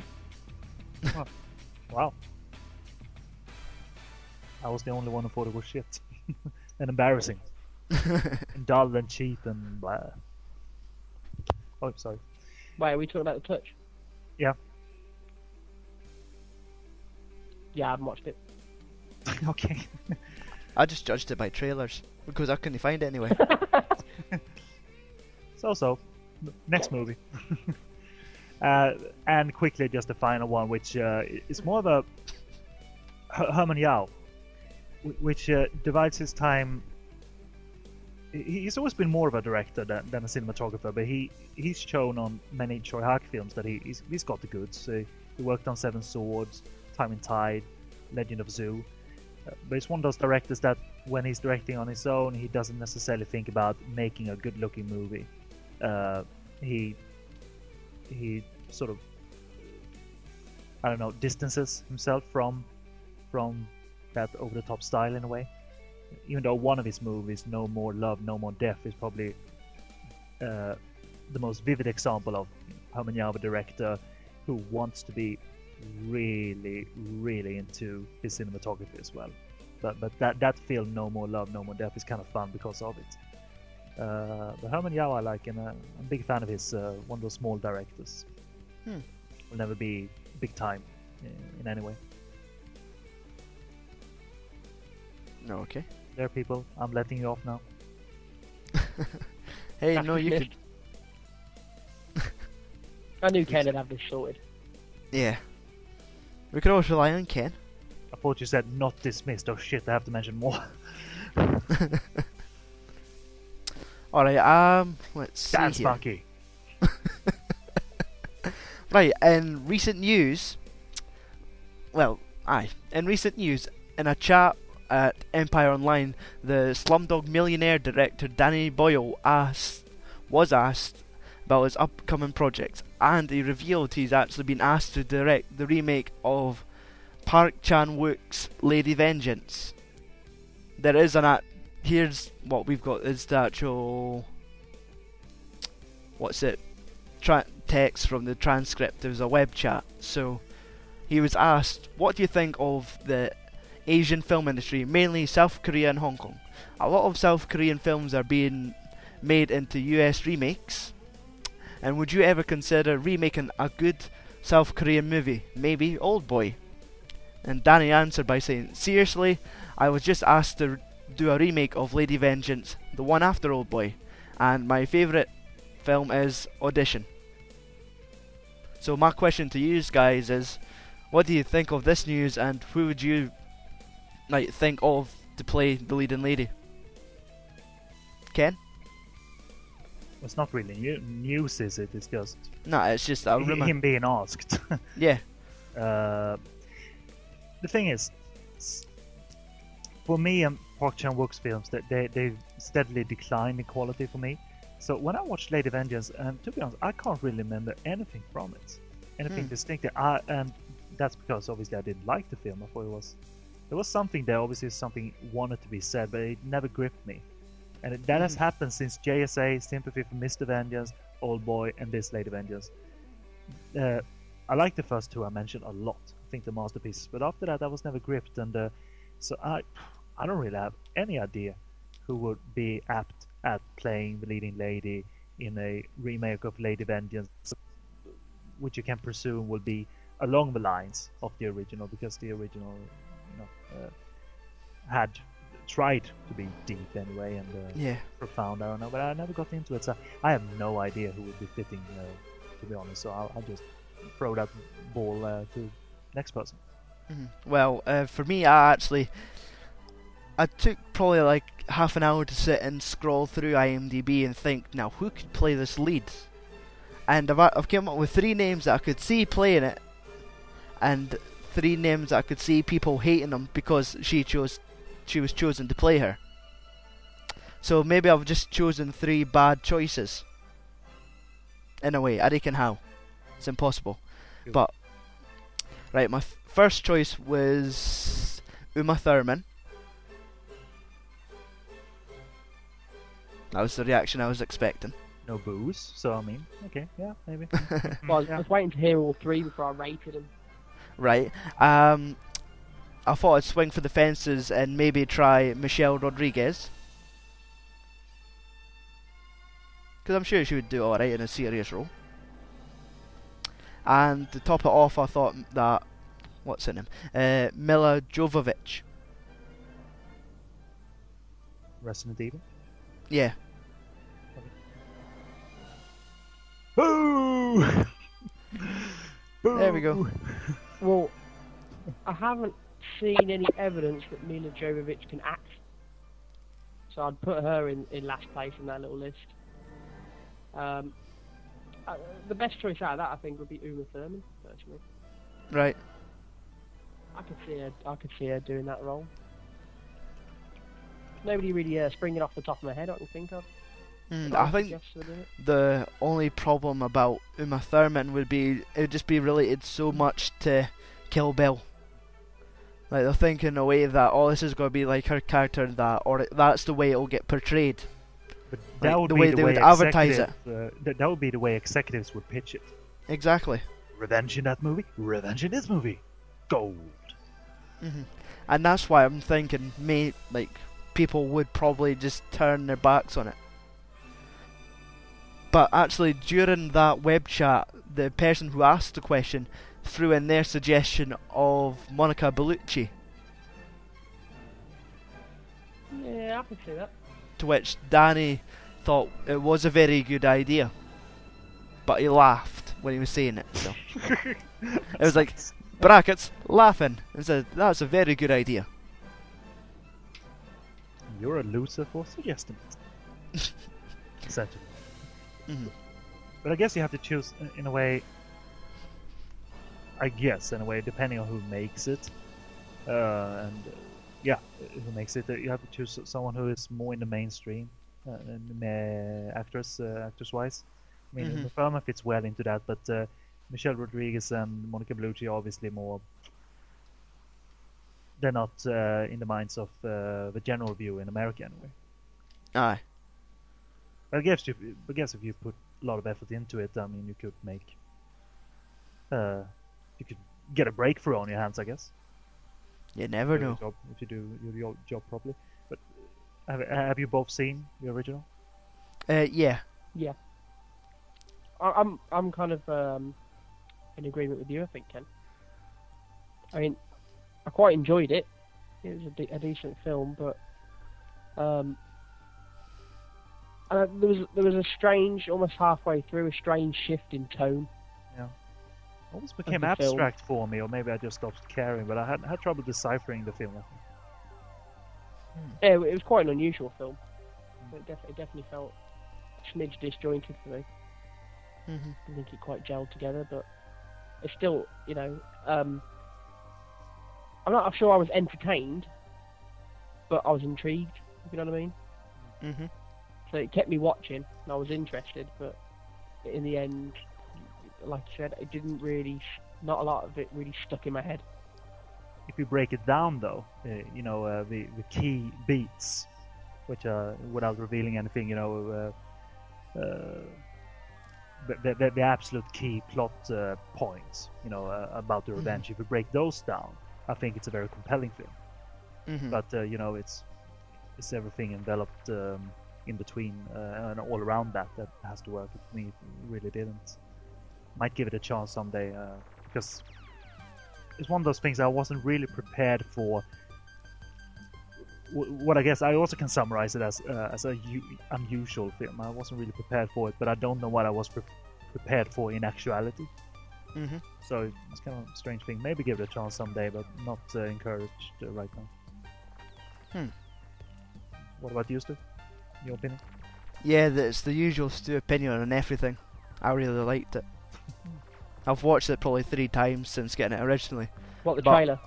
Wow. I was the only one who thought it was shit. And embarrassing. And dull and cheap and blah. Oh, sorry. Wait, are we talking about The Touch? Yeah. Yeah, I haven't watched it. Okay. I just judged it by trailers because I couldn't find it anyway. So so. Next movie. uh, and quickly, just the final one, which uh, is more of a Her- Herman Yao, wh- which uh, divides his time he- he's always been more of a director than, than a cinematographer, but he he's shown on many Choi Hak films that he he's, he's got the goods. So he worked on Seven Swords, Time and Tide, Legend of Zoo. Uh, but he's one of those directors that when he's directing on his own, he doesn't necessarily think about making a good-looking movie. Uh, he he sort of I don't know distances himself from from that over-the-top style in a way. Even though one of his movies, No More Love, No More Death, is probably uh, the most vivid example of Herman Yao, a director who wants to be really, really into his cinematography as well. But but that that film, No More Love, No More Death, is kind of fun because of it. Uh, but Herman Yao I like, and uh, I'm a big fan of his. Uh, one of those small directors. Hmm. Will never be big time in, in any way. No, okay. There, people. I'm letting you off now. Hey, That's no, you dismissed. could. I knew Ken would have this sorted. Yeah. We could always rely on Ken. I thought you said not dismissed. Oh shit, I have to mention more. Alright, um, let's see That's here. funky. Right, in recent news, well, aye, in recent news, in a chat at Empire Online, the Slumdog Millionaire director Danny Boyle asked, was asked about his upcoming projects, and he revealed he's actually been asked to direct the remake of Park Chan-wook's Lady Vengeance. There is an act. Here's what we've got: is the actual, what's it, Tra- text from the transcript. There was a web chat. So he was asked, "What do you think of the Asian film industry, mainly South Korea and Hong Kong? A lot of South Korean films are being made into U S remakes, and would you ever consider remaking a good South Korean movie, maybe Old Boy?" And Danny answered by saying, "Seriously, I was just asked to do a remake of Lady Vengeance, the one after Old Boy, and my favourite film is Audition." So my question to you guys is, what do you think of this news, and who would you like think of to play the leading lady? Ken? It's not really new- news, is it? It's just No, it's just a hi- rumour. him being asked. Yeah. Uh, the thing is, s- for me and Park Chan-wook's films, that they they've steadily declined in quality for me. So when I watched Lady Vengeance, and to be honest, I can't really remember anything from it, anything Hmm. distinctive. I, and that's because obviously I didn't like the film. I thought it was there was something there, obviously something wanted to be said, but it never gripped me. And it, that has Mhm. happened since J S A, Sympathy for Mister Vengeance, Old Boy, and this Lady Vengeance. Uh, I like the first two I mentioned a lot. I think they're masterpieces. But after that, I was never gripped, and uh, so I, I don't really have any idea who would be apt at playing the leading lady in a remake of Lady Vengeance, which you can presume will be along the lines of the original, because the original, you know, uh, had tried to be deep anyway and uh, Yeah. profound. I don't know, but I never got into it, so I have no idea who would be fitting, uh, to be honest. So I'll, I'll just throw that ball uh, to next person. Mhm. Well, uh, for me, I actually, I took probably like half an hour to sit and scroll through IMDb and think, now who could play this lead? And I've, I've come up with three names that I could see playing it, and three names that I could see people hating them because she chose, she was chosen to play her. So maybe I've just chosen three bad choices. In a way, I reckon how. It's impossible. Cool. But right, my f- first choice was Uma Thurman. That was the reaction I was expecting. No booze, so I mean, okay, yeah, maybe. Well, I Yeah. was waiting to hear all three before I rated them. Right. Um, I thought I'd swing for the fences and maybe try Michelle Rodriguez. Because I'm sure she would do alright in a serious role. And to top it off, I thought that, what's her name? Uh, Mila Jovovich. Resident Evil. Yeah. Boo! There we go. Boo! Well, I haven't seen any evidence that Mila Jovovich can act. So I'd put her in, in last place in that little list. Um, uh, the best choice out of that, I think, would be Uma Thurman, personally. Right. I could see her. I could see her doing that role. Nobody really uh, springing off the top of my head I can think of. Mm, But I would think suggest her doing it. the only problem about Uma Thurman would be it would just be related so much to Kill Bill. Like they're thinking in a way that oh, this is going to be like her character that, or it, that's the way it'll get portrayed. But Like, that would the be way the they way would advertise executive- Uh, that, that would be the way executives would pitch it. Exactly. Revenge in that movie. Revenge in this movie. Gold. hmm And that's why I'm thinking, may like people would probably just turn their backs on it. But actually, during that web chat, the person who asked the question threw in their suggestion of Monica Bellucci, Yeah, I could see that. to which Danny thought it was a very good idea, but he laughed when he was saying it. So it was like brackets laughing and said that's a very good idea. You're a loser for suggesting it. Essentially. Mhm. But I guess you have to choose uh, in a way. I guess in a way, depending on who makes it, uh, and uh, yeah, who makes it, uh, you have to choose someone who is more in the mainstream, uh, and, uh, actress, uh, actress-wise. I mean, Mhm. Uma Thurman fits well into that, but uh, Michelle Rodriguez and Monica Bellucci are obviously more. They're not uh, in the minds of uh, the general view in America anyway. Aye. I guess, you, I guess if you put a lot of effort into it, I mean, you could make, uh, you could get a breakthrough on your hands, I guess. You never Do your know. job- if you do your, your job properly. But have, have you both seen the original? Uh, yeah. Yeah. I, I'm I'm kind of um, in agreement with you, I think, Ken. I mean, I quite enjoyed it. It was a, de- a decent film, but um, uh, there was there was a strange, almost halfway through, a strange shift in tone. Almost became the film. abstract for me, or maybe I just stopped caring. But I had had trouble deciphering the film. I think. Yeah, it was quite an unusual film. It, def- it definitely felt a smidge disjointed for me. hmm I think it quite gelled together, but it's still, you know, um, I'm not sure I was entertained, but I was intrigued, if you know what I mean. hmm So it kept me watching, and I was interested, but in the end, like you said, it didn't really, not a lot of it really stuck in my head. If you break it down, though, uh, you know, uh, the the key beats, which are without revealing anything, you know, uh, uh, the, the the absolute key plot uh, points, you know, uh, about the revenge. If you break those down, I think it's a very compelling film. hmm But uh, you know, it's it's everything enveloped um, in between uh, and all around that that has to work. For me, it really didn't. Might give it a chance someday uh, because it's one of those things I wasn't really prepared for. W- what I guess I also can summarize it as uh, as a u- unusual film. I wasn't really prepared for it, but I don't know what I was pre- prepared for in actuality. hmm So it's kind of a strange thing. Maybe give it a chance someday, but not uh, encouraged uh, right now. Hmm. What about you, Stu? Your opinion? Yeah, that's the usual Stu opinion on everything. I really liked it. I've watched it probably three times since getting it originally. What, the But- trailer?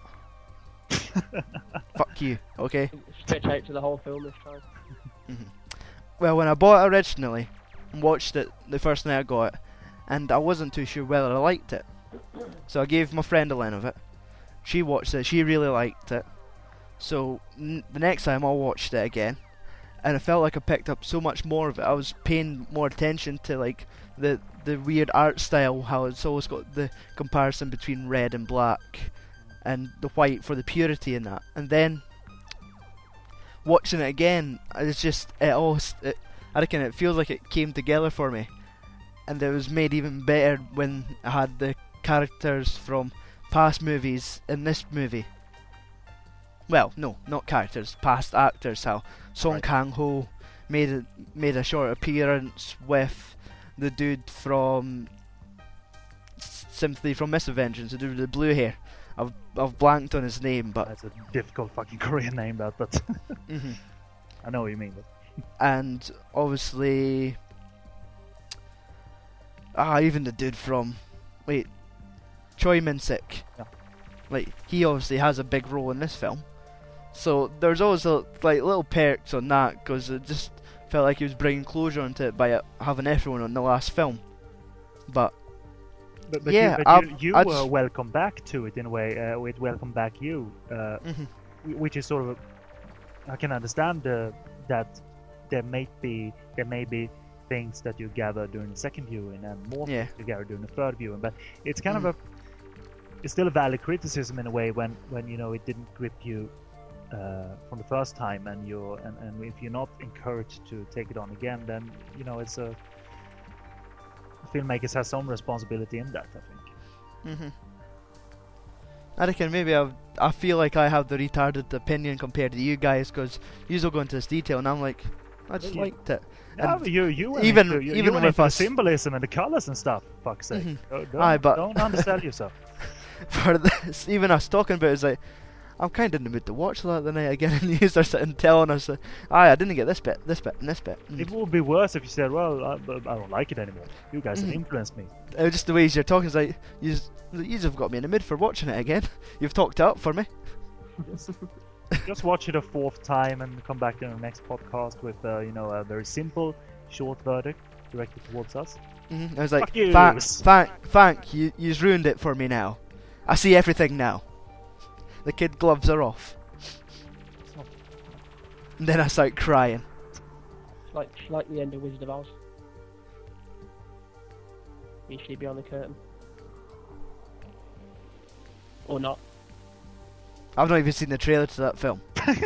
Fuck you, okay? Stretch out to the whole film this time. Well, when I bought it originally, and watched it the first night I got it, and I wasn't too sure whether I liked it. So I gave my friend a line of it. She watched it, she really liked it. So n- the next time I watched it again, and I felt like I picked up so much more of it. I was paying more attention to like the the weird art style, how it's always got the comparison between red and black, and the white for the purity in that. And then watching it again, it's just it all. s- It, I reckon it feels like it came together for me, and it was made even better when I had the characters from past movies in this movie. Well, no, not characters, past actors. How Song Right. Kang-ho made a, made a short appearance with the dude from S- Sympathy from Misadventures, the dude with the blue hair. I've I've blanked on his name, but That's a difficult fucking Korean name, that, but mhm. I know what you mean. But... and obviously, ah, even the dude from, wait, Choi Min-sik. Yeah. Like, he obviously has a big role in this film. So there's always a, like little perks on that, because it just felt like he was bringing closure onto it by uh, having everyone on the last film. But But, but yeah, you, but I'll- you, you I'd were s- welcome back to it in a way. Uh, with Welcome Back You, uh, mhm. wh- which is sort of, a, I can understand uh, that there may be there may be things that you gather during the second viewing and more Yeah. things you gather during the third viewing. But it's kind Mhm. of a it's still a valid criticism in a way when, when you know it didn't grip you uh, from the first time, and you're and, and if you're not encouraged to take it on again, then you know it's a filmmakers have some responsibility in that, I think. Mhm. I reckon maybe I I feel like I have the retarded opinion compared to you guys, because you'll go into this detail, and I'm like, I just Yeah. liked it. Yeah, And but you you went even- into, you, even you went with into the us- symbolism and the colors and stuff. Fuck's sake! Mhm. Don't, don't, Aye, but- don't undersell yourself. For this, even us talking about it, it's like, I'm kind of in the mood to watch that the night again, and you are sitting telling us, like, aye, I didn't get this bit, this bit, and this bit. And It would be worse if you said, "Well, I, but I don't like it anymore. You guys have Mhm. influenced me." it was just the ways you're talking, it's like, you have got me in the mood for watching it again. You've talked it up for me. Just watch it a fourth time and come back in the next podcast with, uh, you know, a very simple, short verdict directed towards us. Mm-hmm. I was like, Fuck you. thanks, thank, thank, you, you've ruined it for me now. I see everything now. The kid gloves are off. It's not- And then I start crying. Like, like the end of Wizard of Oz. You see beyond the curtain. Or not. I've not even seen the trailer to that film.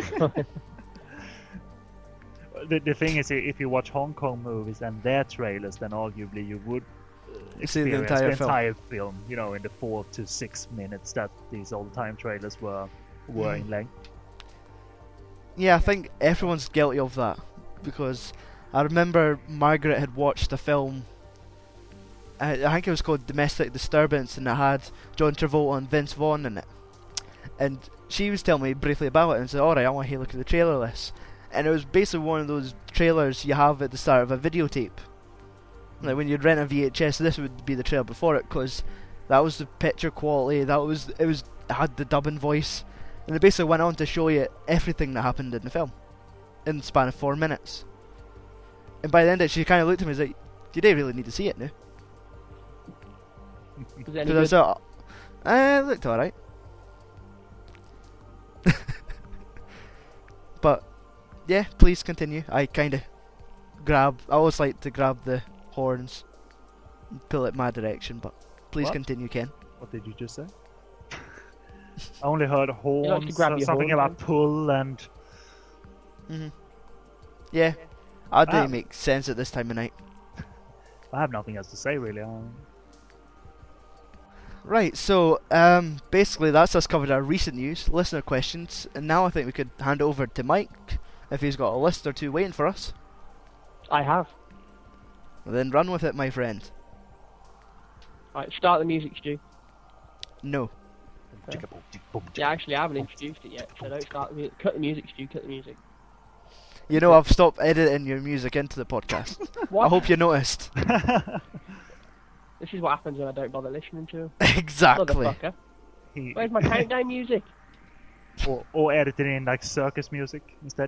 The, the thing is, i- if you watch Hong Kong movies and their trailers, then arguably you would uh, See the experience entire the film. entire film. You know, in the four to six minutes that these old-time trailers were were Mm. in length. Yeah, I think everyone's guilty of that, because I remember Margaret had watched a film, I, I think it was called Domestic Disturbance, and it had John Travolta and Vince Vaughn in it. And she was telling me briefly about it and said, alright, I want to look at the trailer list. And it was basically one of those trailers you have at the start of a videotape. Like when you'd rent a V H S, this would be the trailer before it, because that was the picture quality, that was, it was, it had the dubbing voice. And they basically went on to show you everything that happened in the film in the span of four minutes. And by the end of it, she kind of looked at me and was like, "You don't really need to see it now." Was it any Because I good? said, "Uh, it looked alright." But yeah, please continue. I kind of grab. I always like to grab the horns and pull it my direction. But please What? continue, Ken. What did you just say? I only heard to horns, grab uh, your something horns, about pull, and hmm Yeah, I do Ah. make sense at this time of night. I have nothing else to say really. Um, Right, so um, basically that's us covered our recent news, listener questions, and now I think we could hand over to Mike if he's got a list or two waiting for us. I have. Well, then run with it, my friend. Right, start the music, Stu. No. chicka boom, tick boom, Yeah, chicka. actually, I haven't introduced it yet, so don't start the music. Cut the music, Stu. Cut the music. You know I've stopped editing your music into the podcast. What? I hope you noticed. This is what happens when I don't bother listening to him. Exactly. Motherfucker. He- Where's my countdown music? or, or edit it in like circus music instead.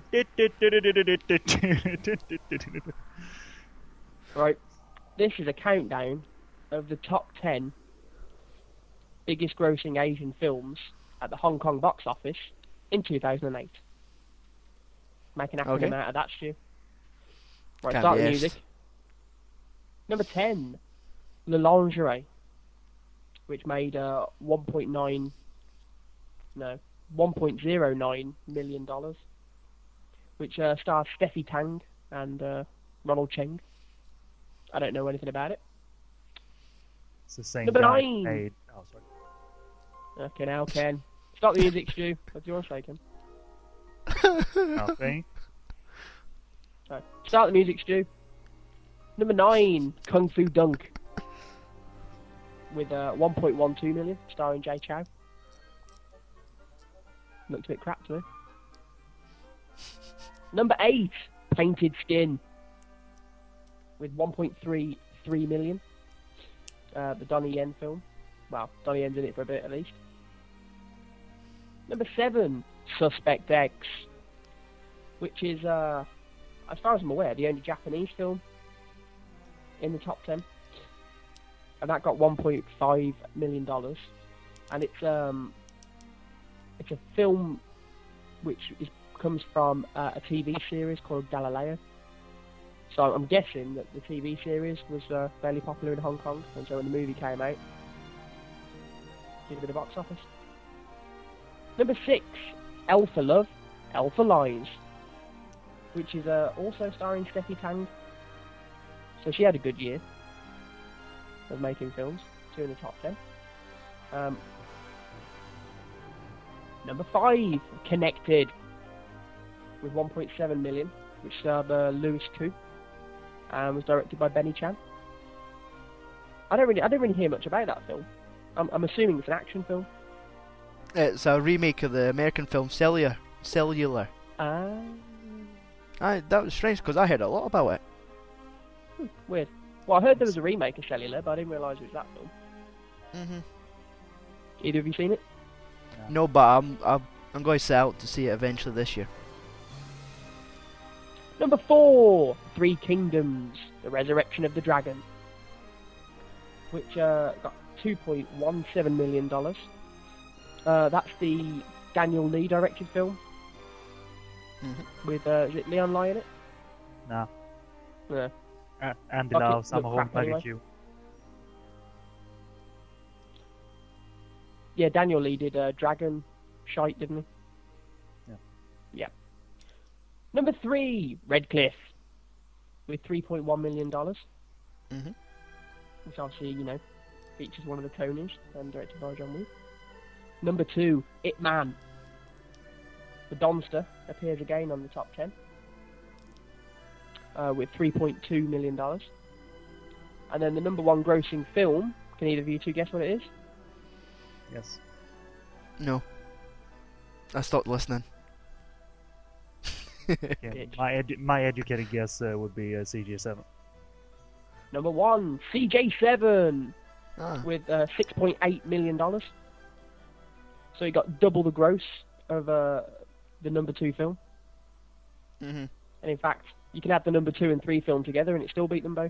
Right. This is a countdown of the top ten biggest grossing Asian films at the Hong Kong box office in two thousand eight. Make an acronym Okay. out of that, Stu. Right, Can't start be the asked. music. Number ten, Le Lingerie, which made uh, one point nine, no, one point zero nine million dollars, which uh, stars Steffi Tang and uh, Ronald Cheng. I don't know anything about it. It's the same Number guy nine. made. Oh, sorry. Okay, now Ken, start the music, Stu. What's yours, Ken? Nothing. Right. Start the music, Stu. Number nine, Kung Fu Dunk, with uh, one point one two million, starring Jay Chow. Looked a bit crap to me. Number eight, Painted Skin, with one point three three million. Uh, the Donnie Yen film. Well, Donnie Yen's in it for a bit at least. Number seven, Suspect X, which is, uh, as far as I'm aware, the only Japanese film in the top ten. And that got one point five million dollars. And it's um, it's a film which is, comes from uh, a T V series called Galileo. So I'm guessing that the T V series was uh, fairly popular in Hong Kong, and so when the movie came out, did a bit of box office. Number six, Alpha Love, Alpha Lies, which is uh, also starring Steffi Tang. So she had a good year of making films, two in the top ten. Um, number five, Connected, with one point seven million, which starred uh, Louis Koo, and was directed by Benny Chan. I don't really, I don't really hear much about that film. I'm, I'm assuming it's an action film. It's a remake of the American film Cellular. Cellular. Ah, I, that was strange because I heard a lot about it. hmm, weird. Well, I heard there was a remake of Cellular, but I didn't realise it was that film. Mm-hmm. Either of you seen it? No, but I'm, I'm I'm going to set out to see it eventually this year. Number four, Three Kingdoms, The Resurrection of the Dragon, which uh, got two point one seven million dollars. Uh, that's the Daniel Lee directed film. Mm-hmm. With, uh, is it Leon Lai in it? No. Yeah. Uh, Andy Fuck it, Lau, look Sammo Hong, crap anyway. Pikachu. Yeah, Daniel Lee did uh, Dragon Shite, didn't he? Yeah. Yeah. Number three, Redcliffe, with three point one million dollars. Mm-hmm. Which obviously, you know, features one of the Tonys and directed by John Woo. Number two, Ip Man. The Donster appears again on the top ten. Uh, with three point two million dollars. And then the number one grossing film, can either of you two guess what it is? Yes. No. I stopped listening. Okay. Bitch. My edu- my educated guess uh, would be uh, C G seven. Number one, C J seven, Ah. with uh, six point eight million dollars. So he got double the gross of uh, the number two film. Mm-hmm. And in fact, you can add the number two and three film together and it still beat them both.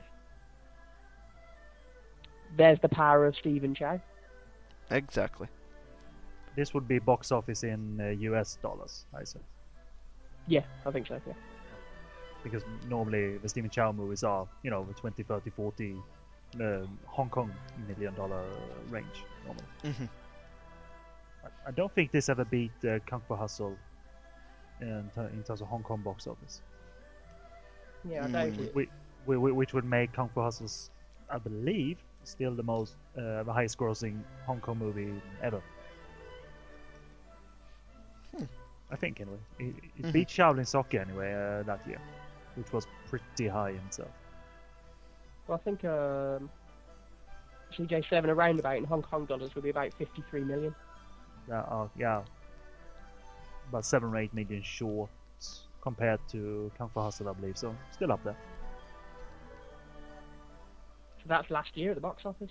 There's the power of Stephen Chow. Exactly. This would be box office in uh, U S dollars, I say. Yeah, I think so, yeah. Because normally the Stephen Chow movies are, you know, the twenty, thirty, forty um, Hong Kong million dollar range normally. Mm-hmm. I, I don't think this ever beat uh, Kung Fu Hustle in, ter- in terms of Hong Kong box office. Yeah, I Mm. doubt it. Whi- whi- whi- which would make Kung Fu Hustle's, I believe, still the most, uh, the highest grossing Hong Kong movie ever. Hmm. I think anyway. It, it Mhm. beat Shaolin Soccer anyway uh, that year, which was pretty high in itself. Well, I think um, C J seven around about in Hong Kong dollars would be about fifty-three million. Yeah, uh, yeah, about seven or eight million short compared to Kung Fu Hustle, I believe. So still up there. So that's last year at the box office.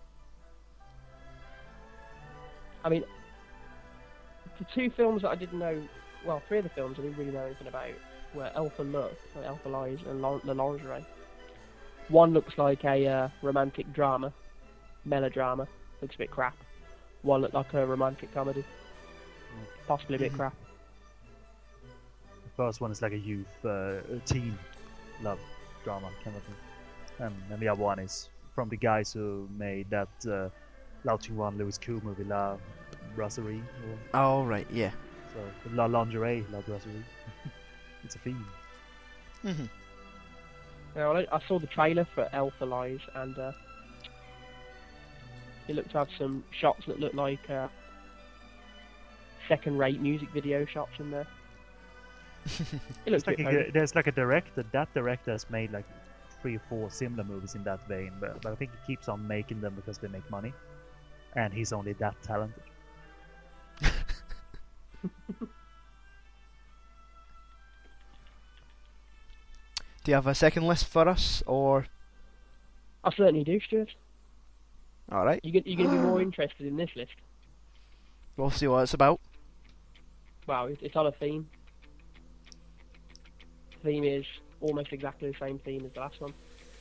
I mean, the two films that I didn't know, well, three of the films I didn't really know anything about were Alpha Love, or Alpha Lies, and Lin- La Lingerie. One looks like a uh, romantic drama, melodrama, looks a bit crap. One looked like a romantic comedy, possibly a bit Mhm. crap. The first one is like a youth, uh, a teen love drama kind of thing, and, and the other one is from the guys who made that uh, Lau Ching-wan Louis Koo movie La Brasserie, or Oh, right, yeah. so La Lingerie, La Brasserie. It's a theme. Mm-hmm. Now, I, I saw the trailer for Alpha Lies, and uh, it looked to have some shots that look like uh, second-rate music video shots in there. It looks It's like a a, bit g- pony. there's like a director. That director has made like three or four similar movies in that vein, but, but I think he keeps on making them because they make money, and he's only that talented. Do you have a second list for us, or? I certainly do, Stuart. All right. You you're going to be more interested in this list. We'll see what it's about. Well, it- it's on a theme. The theme is almost exactly the same theme as the last one.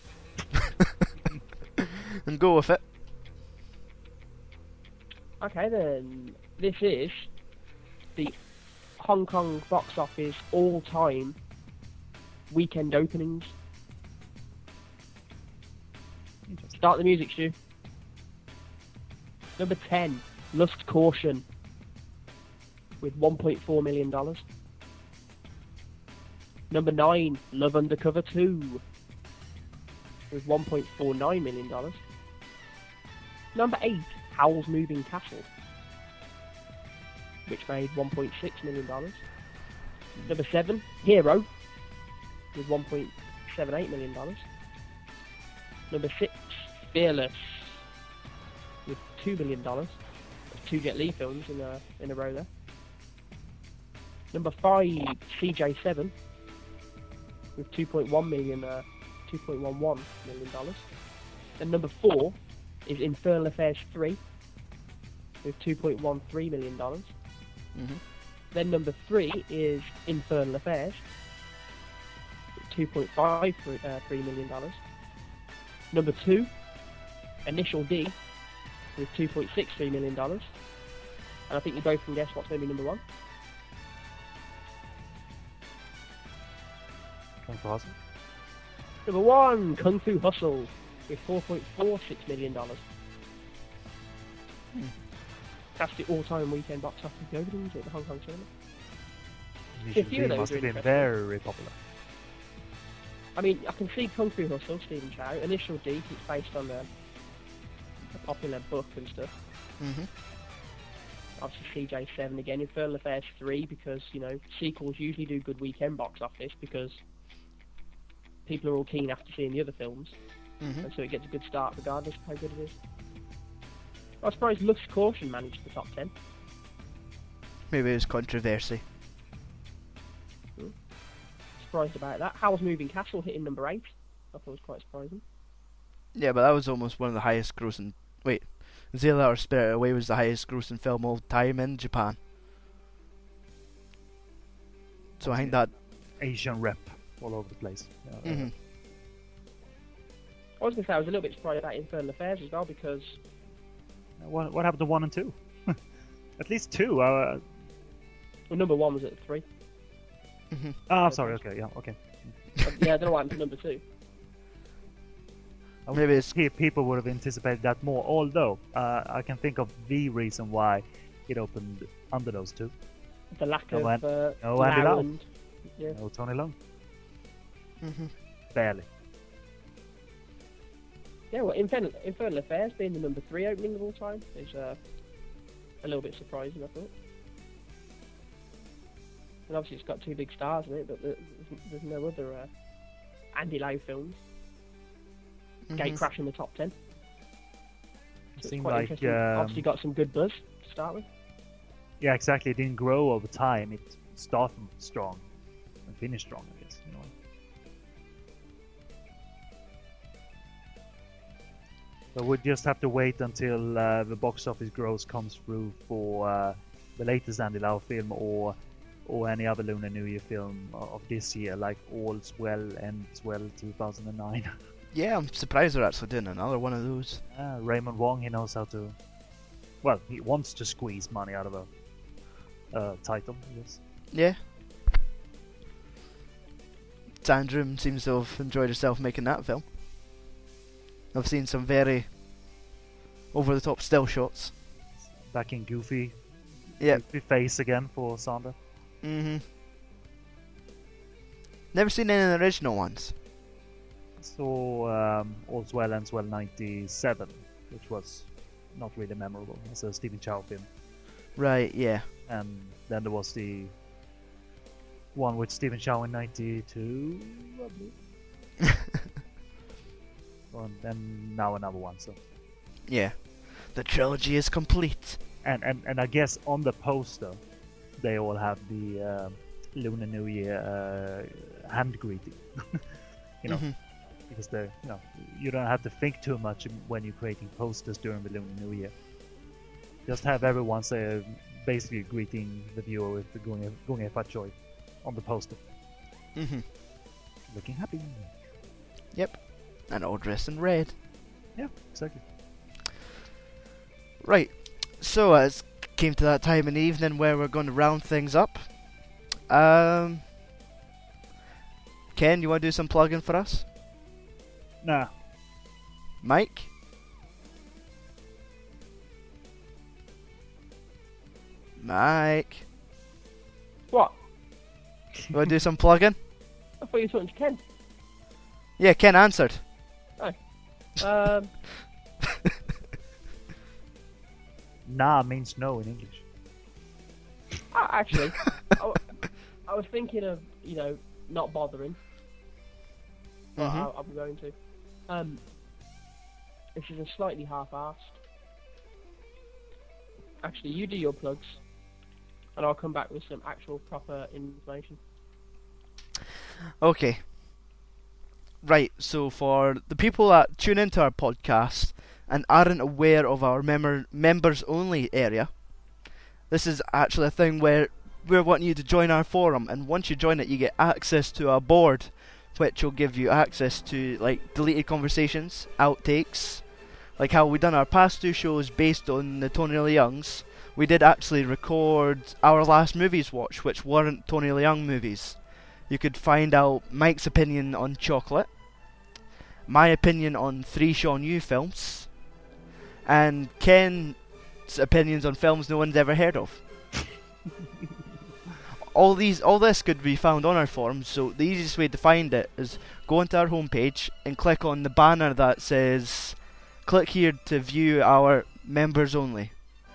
And go with it. Okay, then. This is the Hong Kong box office all-time weekend openings. Interesting. Start the music, Stu. Number ten, Lust Caution, with one point four million dollars. Number nine, Love Undercover two, with one point four nine million dollars. Number eight, Howl's Moving Castle, which made one point six million dollars. Number seven, Hero, with one point seven eight million dollars. Number six, Fearless, with two million dollars. Two Jet Li films in a in a row there. Number five, C J seven, with two point one million, uh, two point one one million dollars. And number four is Infernal Affairs three, with two point one three million dollars. Mm-hmm. Then number three is Infernal Affairs, with two point five three million dollars. Number two, Initial D, with two point six three million dollars. And I think you both can guess what's going to be number one. Kung Fu Hustle. Number one, Kung Fu Hustle, with four point four six million dollars. Hmm. That's the all-time weekend box office openings at the Hong Kong cinema. Initial few of D those must are have been interesting. very popular. I mean, I can see Kung Fu Hustle, Stephen Chow. Initial D, it's based on a, a popular book and stuff. Mm-hmm. Obviously C J seven again. Infernal Affairs three, because, you know, sequels usually do good weekend box office because people are all keen after seeing the other films. Mm-hmm. And so it gets a good start regardless of how good it is. I was surprised Lust Caution managed the top ten. Maybe it's controversy. Surprised about that. Howl's Moving Castle hitting number eight. I thought it was quite surprising. Yeah, but that was almost one of the highest grossing. Wait, Zilla or Spirit Away was the highest grossing film all time in Japan. So I think that. Asian rep all over the place. Uh, Mhm. I was going to say I was a little bit surprised about Infernal Affairs as well because What, what happened to one and two? At least two. Uh, well, number one was at three. Mhm. oh, sorry. Okay, yeah, okay. But, yeah, I don't know what happened to number two. I Maybe it's. Pe- People would have anticipated that more. Although uh, I can think of the reason why it opened under those two. The lack No, of An- uh, no Andy Lau. Lauren. Yeah. No Tony Leung, Mhm. barely. Yeah, well, Infernal, Infernal Affairs being the number three opening of all time is uh, a little bit surprising, I thought. And obviously it's got two big stars in it, but there's, there's no other uh, Andy Lau films. Gate Mhm. Crash in the top ten. It So it's seemed quite like interesting. um, Obviously got some good buzz to start with. yeah, exactly. It didn't grow over time. It started strong and finished strong, I guess. In a way. So we'll just have to wait until uh, the box office growth comes through for uh, the latest Andy Lau film or or any other Lunar New Year film o- of this year, like All's Well Ends Well two thousand nine. Yeah, I'm surprised they're actually doing another one of those. uh, Raymond Wong, he knows how to. Well, he wants to squeeze money out of a uh, title, I guess. Yeah. Sandrum seems to have enjoyed herself making that film. I've seen some very over-the-top still shots. Back in Goofy, Yeah. Goofy face again for Sandra. Mhm. Never seen any of the original ones. So um, All's Well Ends Well ninety-seven, which was not really memorable. It's a Stephen Chow film. Right. Yeah. And then there was the one with Stephen Chow in ninety-two, I believe. And then now another one. So Yeah. The trilogy is complete. and and, and I guess on the poster they all have the um Lunar New Year uh, hand greeting. you know, Mhm. because the you know you don't have to think too much when you're creating posters during the Lunar New Year. Just have everyone say, basically greeting the viewer with the Gunge Gunge Fat Joy on the poster, Mhm. looking happy. Yep. And all dressed in red. Yeah, exactly. Right. So uh, it's came to that time in the evening where we're going to round things up. Um, Ken, you want to do some plugging for us? Nah. Mike? Mike? What? You want to do some plugging? I thought you were talking to Ken. Yeah, Ken answered. Um, Nah means no in English. a- actually, I, w- I was thinking of, you know, not bothering. But Mhm. I, I'm going to. Um, this is a slightly half-assed. Actually, you do your plugs, and I'll come back with some actual proper information. Okay. Right, so for the people that tune into our podcast and aren't aware of our member members only area, this is actually a thing where we're wanting you to join our forum, and once you join it you get access to a board which will give you access to like deleted conversations, outtakes, like how we done our past two shows based on the Tony Leung's. We did actually record our last movies watch which weren't Tony Leung movies. You could find out Mike's opinion on Chocolate, my opinion on three Sean Yu films, and Ken's opinions on films no one's ever heard of. all these, all this could be found on our forums. So the easiest way to find it is go onto our homepage and click on the banner that says "Click here to view our members only."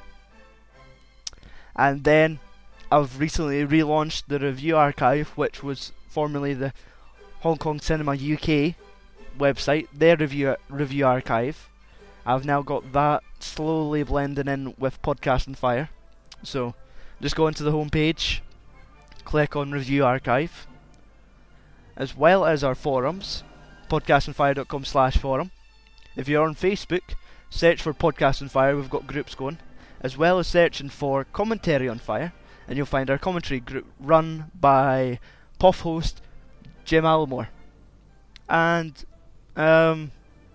And then I've recently relaunched the Review Archive, which was formerly the Hong Kong Cinema U K website, their review review archive. I've now got that slowly blending in with Podcast and Fire. So just go into the homepage, click on Review Archive, as well as our forums, podcastandfire.com slash forum. If you're on Facebook, search for Podcast and Fire, we've got groups going, as well as searching for Commentary on Fire, and you'll find our commentary group run by P O F host Jim Almore. And um,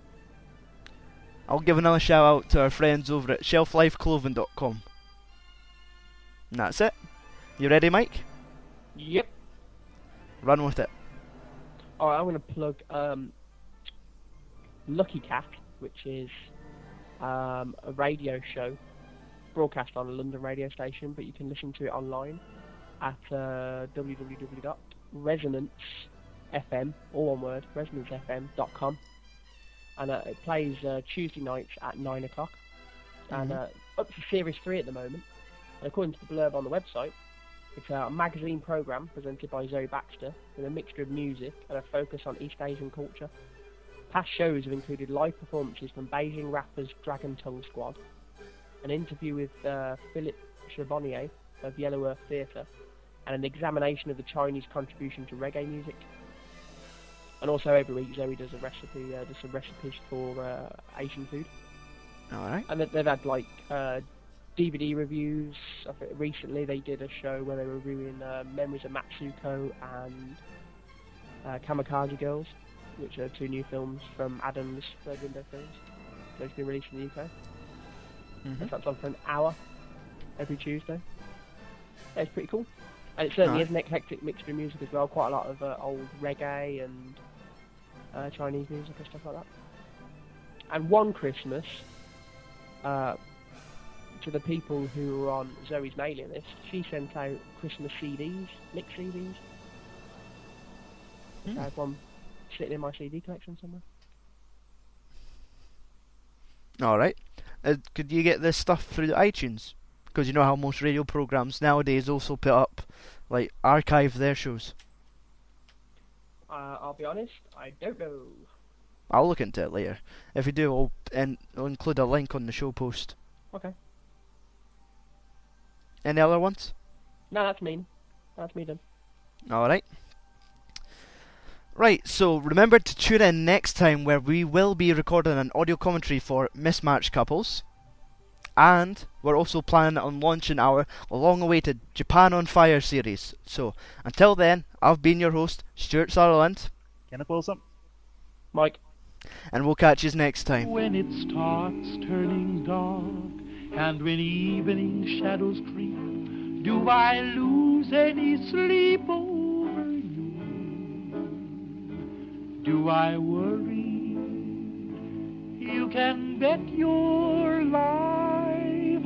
I'll give another shout out to our friends over at shelf life clothing dot com. And that's it. You ready, Mike? Yep. Run with it. Alright, I'm going to plug um, Lucky Cat, which is um, a radio show broadcast on a London radio station, but you can listen to it online at uh, w w w dot resonance f m, all one word, resonance f m dot com. And uh, it plays uh, Tuesday nights at nine o'clock. And uh, up to Series three at the moment. And according to the blurb on the website, it's a magazine programme presented by Zoe Baxter with a mixture of music and a focus on East Asian culture. Past shows have included live performances from Beijing rappers Dragon Tongue Squad, an interview with uh, Philip Charbonnier of Yellow Earth Theatre, and an examination of the Chinese contribution to reggae music. And also every week Zoe does a recipe, uh, does some recipes for uh, Asian food. Alright. And they- they've had like uh, D V D reviews. I think recently they did a show where they were reviewing uh, Memories of Matsuko and uh, Kamikaze Girls, which are two new films from Adam's Third Window Films. They've been released in the U K. Mm-hmm. That's on for an hour every Tuesday. Yeah, it's pretty cool. And it certainly Nice. is an eclectic mixture of music as well. Quite a lot of uh, old reggae and uh, Chinese music and stuff like that. And one Christmas, uh, to the people who were on Zoe's mailing list, she sent out Christmas C Ds, mixed C Ds. Hmm. I have one sitting in my C D collection somewhere. Alright. Uh, could you get this stuff through iTunes? Because you know how most radio programs nowadays also put up, like, archive their shows. Uh, I'll be honest, I don't know. I'll look into it later. If you do, I'll, and I'll include a link on the show post. Okay. Any other ones? No, that's me. That's me done. Alright. Right, so remember to tune in next time where we will be recording an audio commentary for Mismatched Couples. And we're also planning on launching our long-awaited Japan on Fire series. So, until then, I've been your host, Stuart Sutherland. Kenneth Wilson. Mike. And we'll catch you next time. When it starts turning dark, and when evening shadows creep, do I lose any sleep over you? Do I worry? You can bet your life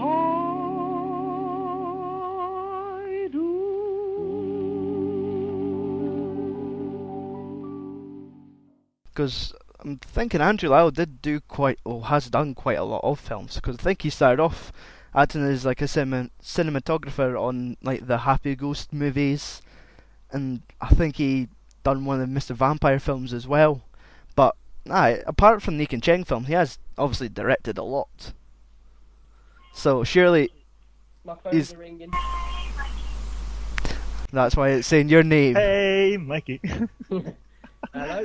I do. Because I'm thinking Andrew Lau did do quite, or has done quite a lot of films. Because I think he started off acting as like a cinema, cinematographer on like the Happy Ghost movies, and I think he done one of the Mister Vampire films as well. But nah, apart from Nick and Cheng films, he has obviously directed a lot. So surely My phone's he's, ringing. that's why it's saying your name. Hey, Mikey. Hello?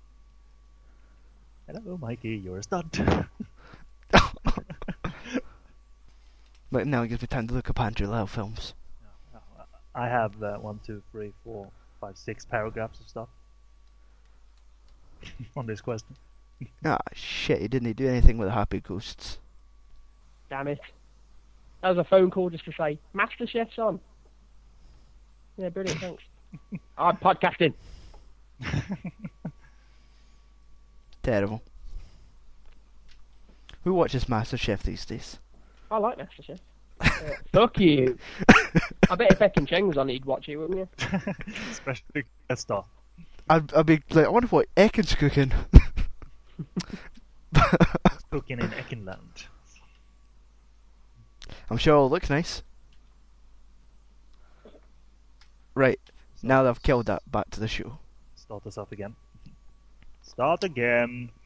Hello, Mikey. You're a stunt. But now it gives me time to look up Andrew Lau films. I have uh, one, two, three, four, five, six paragraphs of stuff on this question. Ah, shit, he didn't do anything with the Happy Ghosts. Damn it. That was a phone call just to say, MasterChef's on. Yeah, brilliant, thanks. I'm podcasting. Terrible. Who watches MasterChef these days? I like MasterChef. Uh, fuck you. I bet if Ekin Cheng was on, he'd watch it, wouldn't you? Especially guest star. I'd, I'd be like, I wonder what Ekin's cooking. Cooking in Ekinland. I'm sure it'll look nice. Right, now that I've killed that, back to the show. Start us up again. Start again.